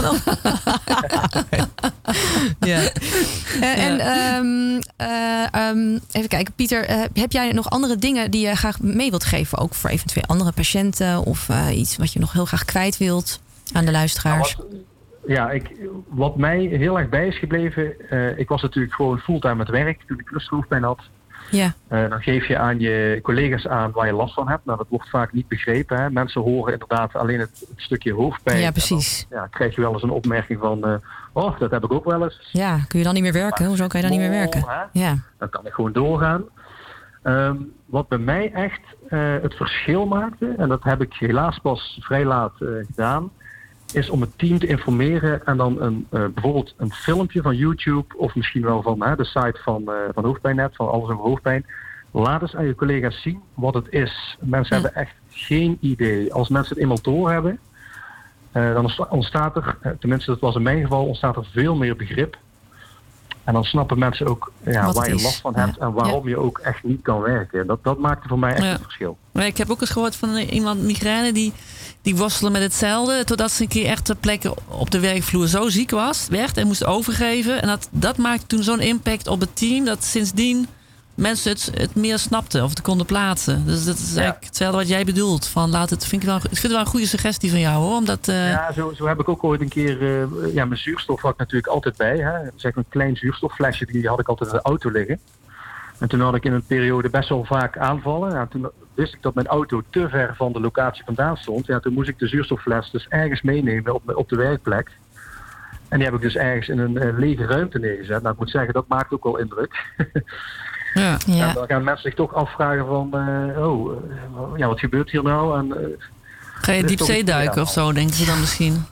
ja. Uh, en um, uh, um, even kijken, Pieter, uh, heb jij nog andere dingen die je graag mee wilt geven? Ook voor eventueel andere patiënten of uh, iets wat je nog heel graag kwijt wilt aan de luisteraars? Nou, wat, ja, ik, wat mij heel erg bij is gebleven, uh, ik was natuurlijk gewoon fulltime aan het werk toen ik clusterhoofdpijn had. Ja. Uh, dan geef je aan je collega's aan waar je last van hebt. Nou, dat wordt vaak niet begrepen. Hè? Mensen horen inderdaad alleen het, het stukje hoofdpijn. Ja, precies. Dan, ja, krijg je wel eens een opmerking van... Uh, oh, dat heb ik ook wel eens. Ja, kun je dan niet meer werken? Hoezo kan je dan niet meer werken? Hè? Ja. Dan kan ik gewoon doorgaan. Um, wat bij mij echt uh, het verschil maakte... en dat heb ik helaas pas vrij laat uh, gedaan... is om het team te informeren en dan een, uh, bijvoorbeeld een filmpje van YouTube of misschien wel van uh, de site van, uh, van Hoofdpijnnet, van Alles over Hoofdpijn. Laat eens aan je collega's zien wat het is. Mensen hm. hebben echt geen idee. Als mensen het eenmaal doorhebben, uh, dan ontstaat er, uh, tenminste dat was in mijn geval, ontstaat er veel meer begrip. En dan snappen mensen ook ja, waar je is. last van hebt ja. en waarom ja. je ook echt niet kan werken. Dat, dat maakte voor mij echt ja. het verschil. Maar ik heb ook eens gehoord van iemand migraine die, die worstelde met hetzelfde. Totdat ze een keer echt ter plekke op de werkvloer zo ziek was, werd en moest overgeven. En dat, dat maakte toen zo'n impact op het team dat sindsdien mensen het, het meer snapten of het konden plaatsen. Dus dat is eigenlijk ja. hetzelfde wat jij bedoelt. Van laat het, vind ik, wel, ik vind het wel een goede suggestie van jou hoor. Omdat, uh... Ja, zo, zo heb ik ook ooit een keer. Uh, ja, mijn zuurstof had ik natuurlijk altijd bij. Hè. Zeg een klein zuurstofflesje, die had ik altijd in de auto liggen. En toen had ik in een periode best wel vaak aanvallen. Ja, toen wist ik dat mijn auto te ver van de locatie vandaan stond. Ja, toen moest ik de zuurstoffles dus ergens meenemen op, op de werkplek. En die heb ik dus ergens in een uh, lege ruimte neergezet. Nou, ik moet zeggen, dat maakt ook wel indruk. Ja. Ja. En dan gaan mensen zich toch afvragen van, uh, oh, uh, ja, wat gebeurt hier nou? En, uh, Ga je diepzee duiken ja, of zo, denken ze dan misschien?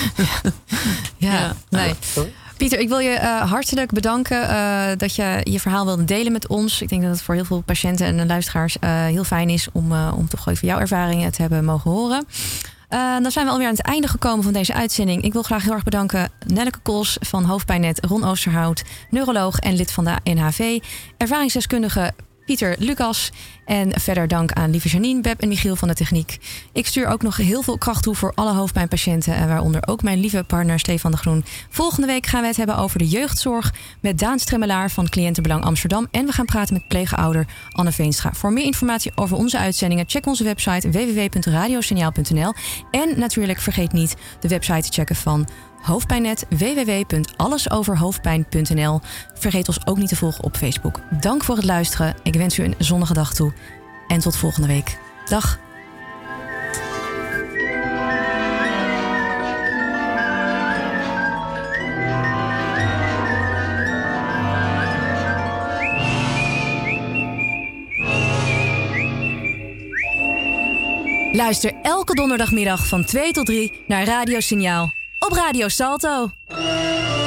ja, ja, nee. Sorry? Pieter, ik wil je uh, hartelijk bedanken uh, dat je je verhaal wilde delen met ons. Ik denk dat het voor heel veel patiënten en luisteraars uh, heel fijn is om, uh, om toch even jouw ervaringen te hebben mogen horen. Uh, dan zijn we alweer aan het einde gekomen van deze uitzending. Ik wil graag heel erg bedanken Nelleke Kos van Hoofdpijnnet, Ron Oosterhout, neuroloog en lid van de N H V, ervaringsdeskundige Pieter Lucas. En verder dank aan lieve Janine, Beb en Michiel van de techniek. Ik stuur ook nog heel veel kracht toe voor alle hoofdpijnpatiënten, waaronder ook mijn lieve partner Stefan de Groen. Volgende week gaan we het hebben over de jeugdzorg met Daan Stremmelaar van Cliëntenbelang Amsterdam. En we gaan praten met pleegouder Anne Veenstra. Voor meer informatie over onze uitzendingen, check onze website w w w punt radiosignaal punt n l. En natuurlijk vergeet niet de website te checken van Hoofdpijnnet, w w w punt allesoverhoofdpijn punt n l. Vergeet ons ook niet te volgen op Facebook. Dank voor het luisteren. Ik wens u een zonnige dag toe. En tot volgende week. Dag. Luister elke donderdagmiddag van twee tot drie naar Radio Signaal op Radio Salto.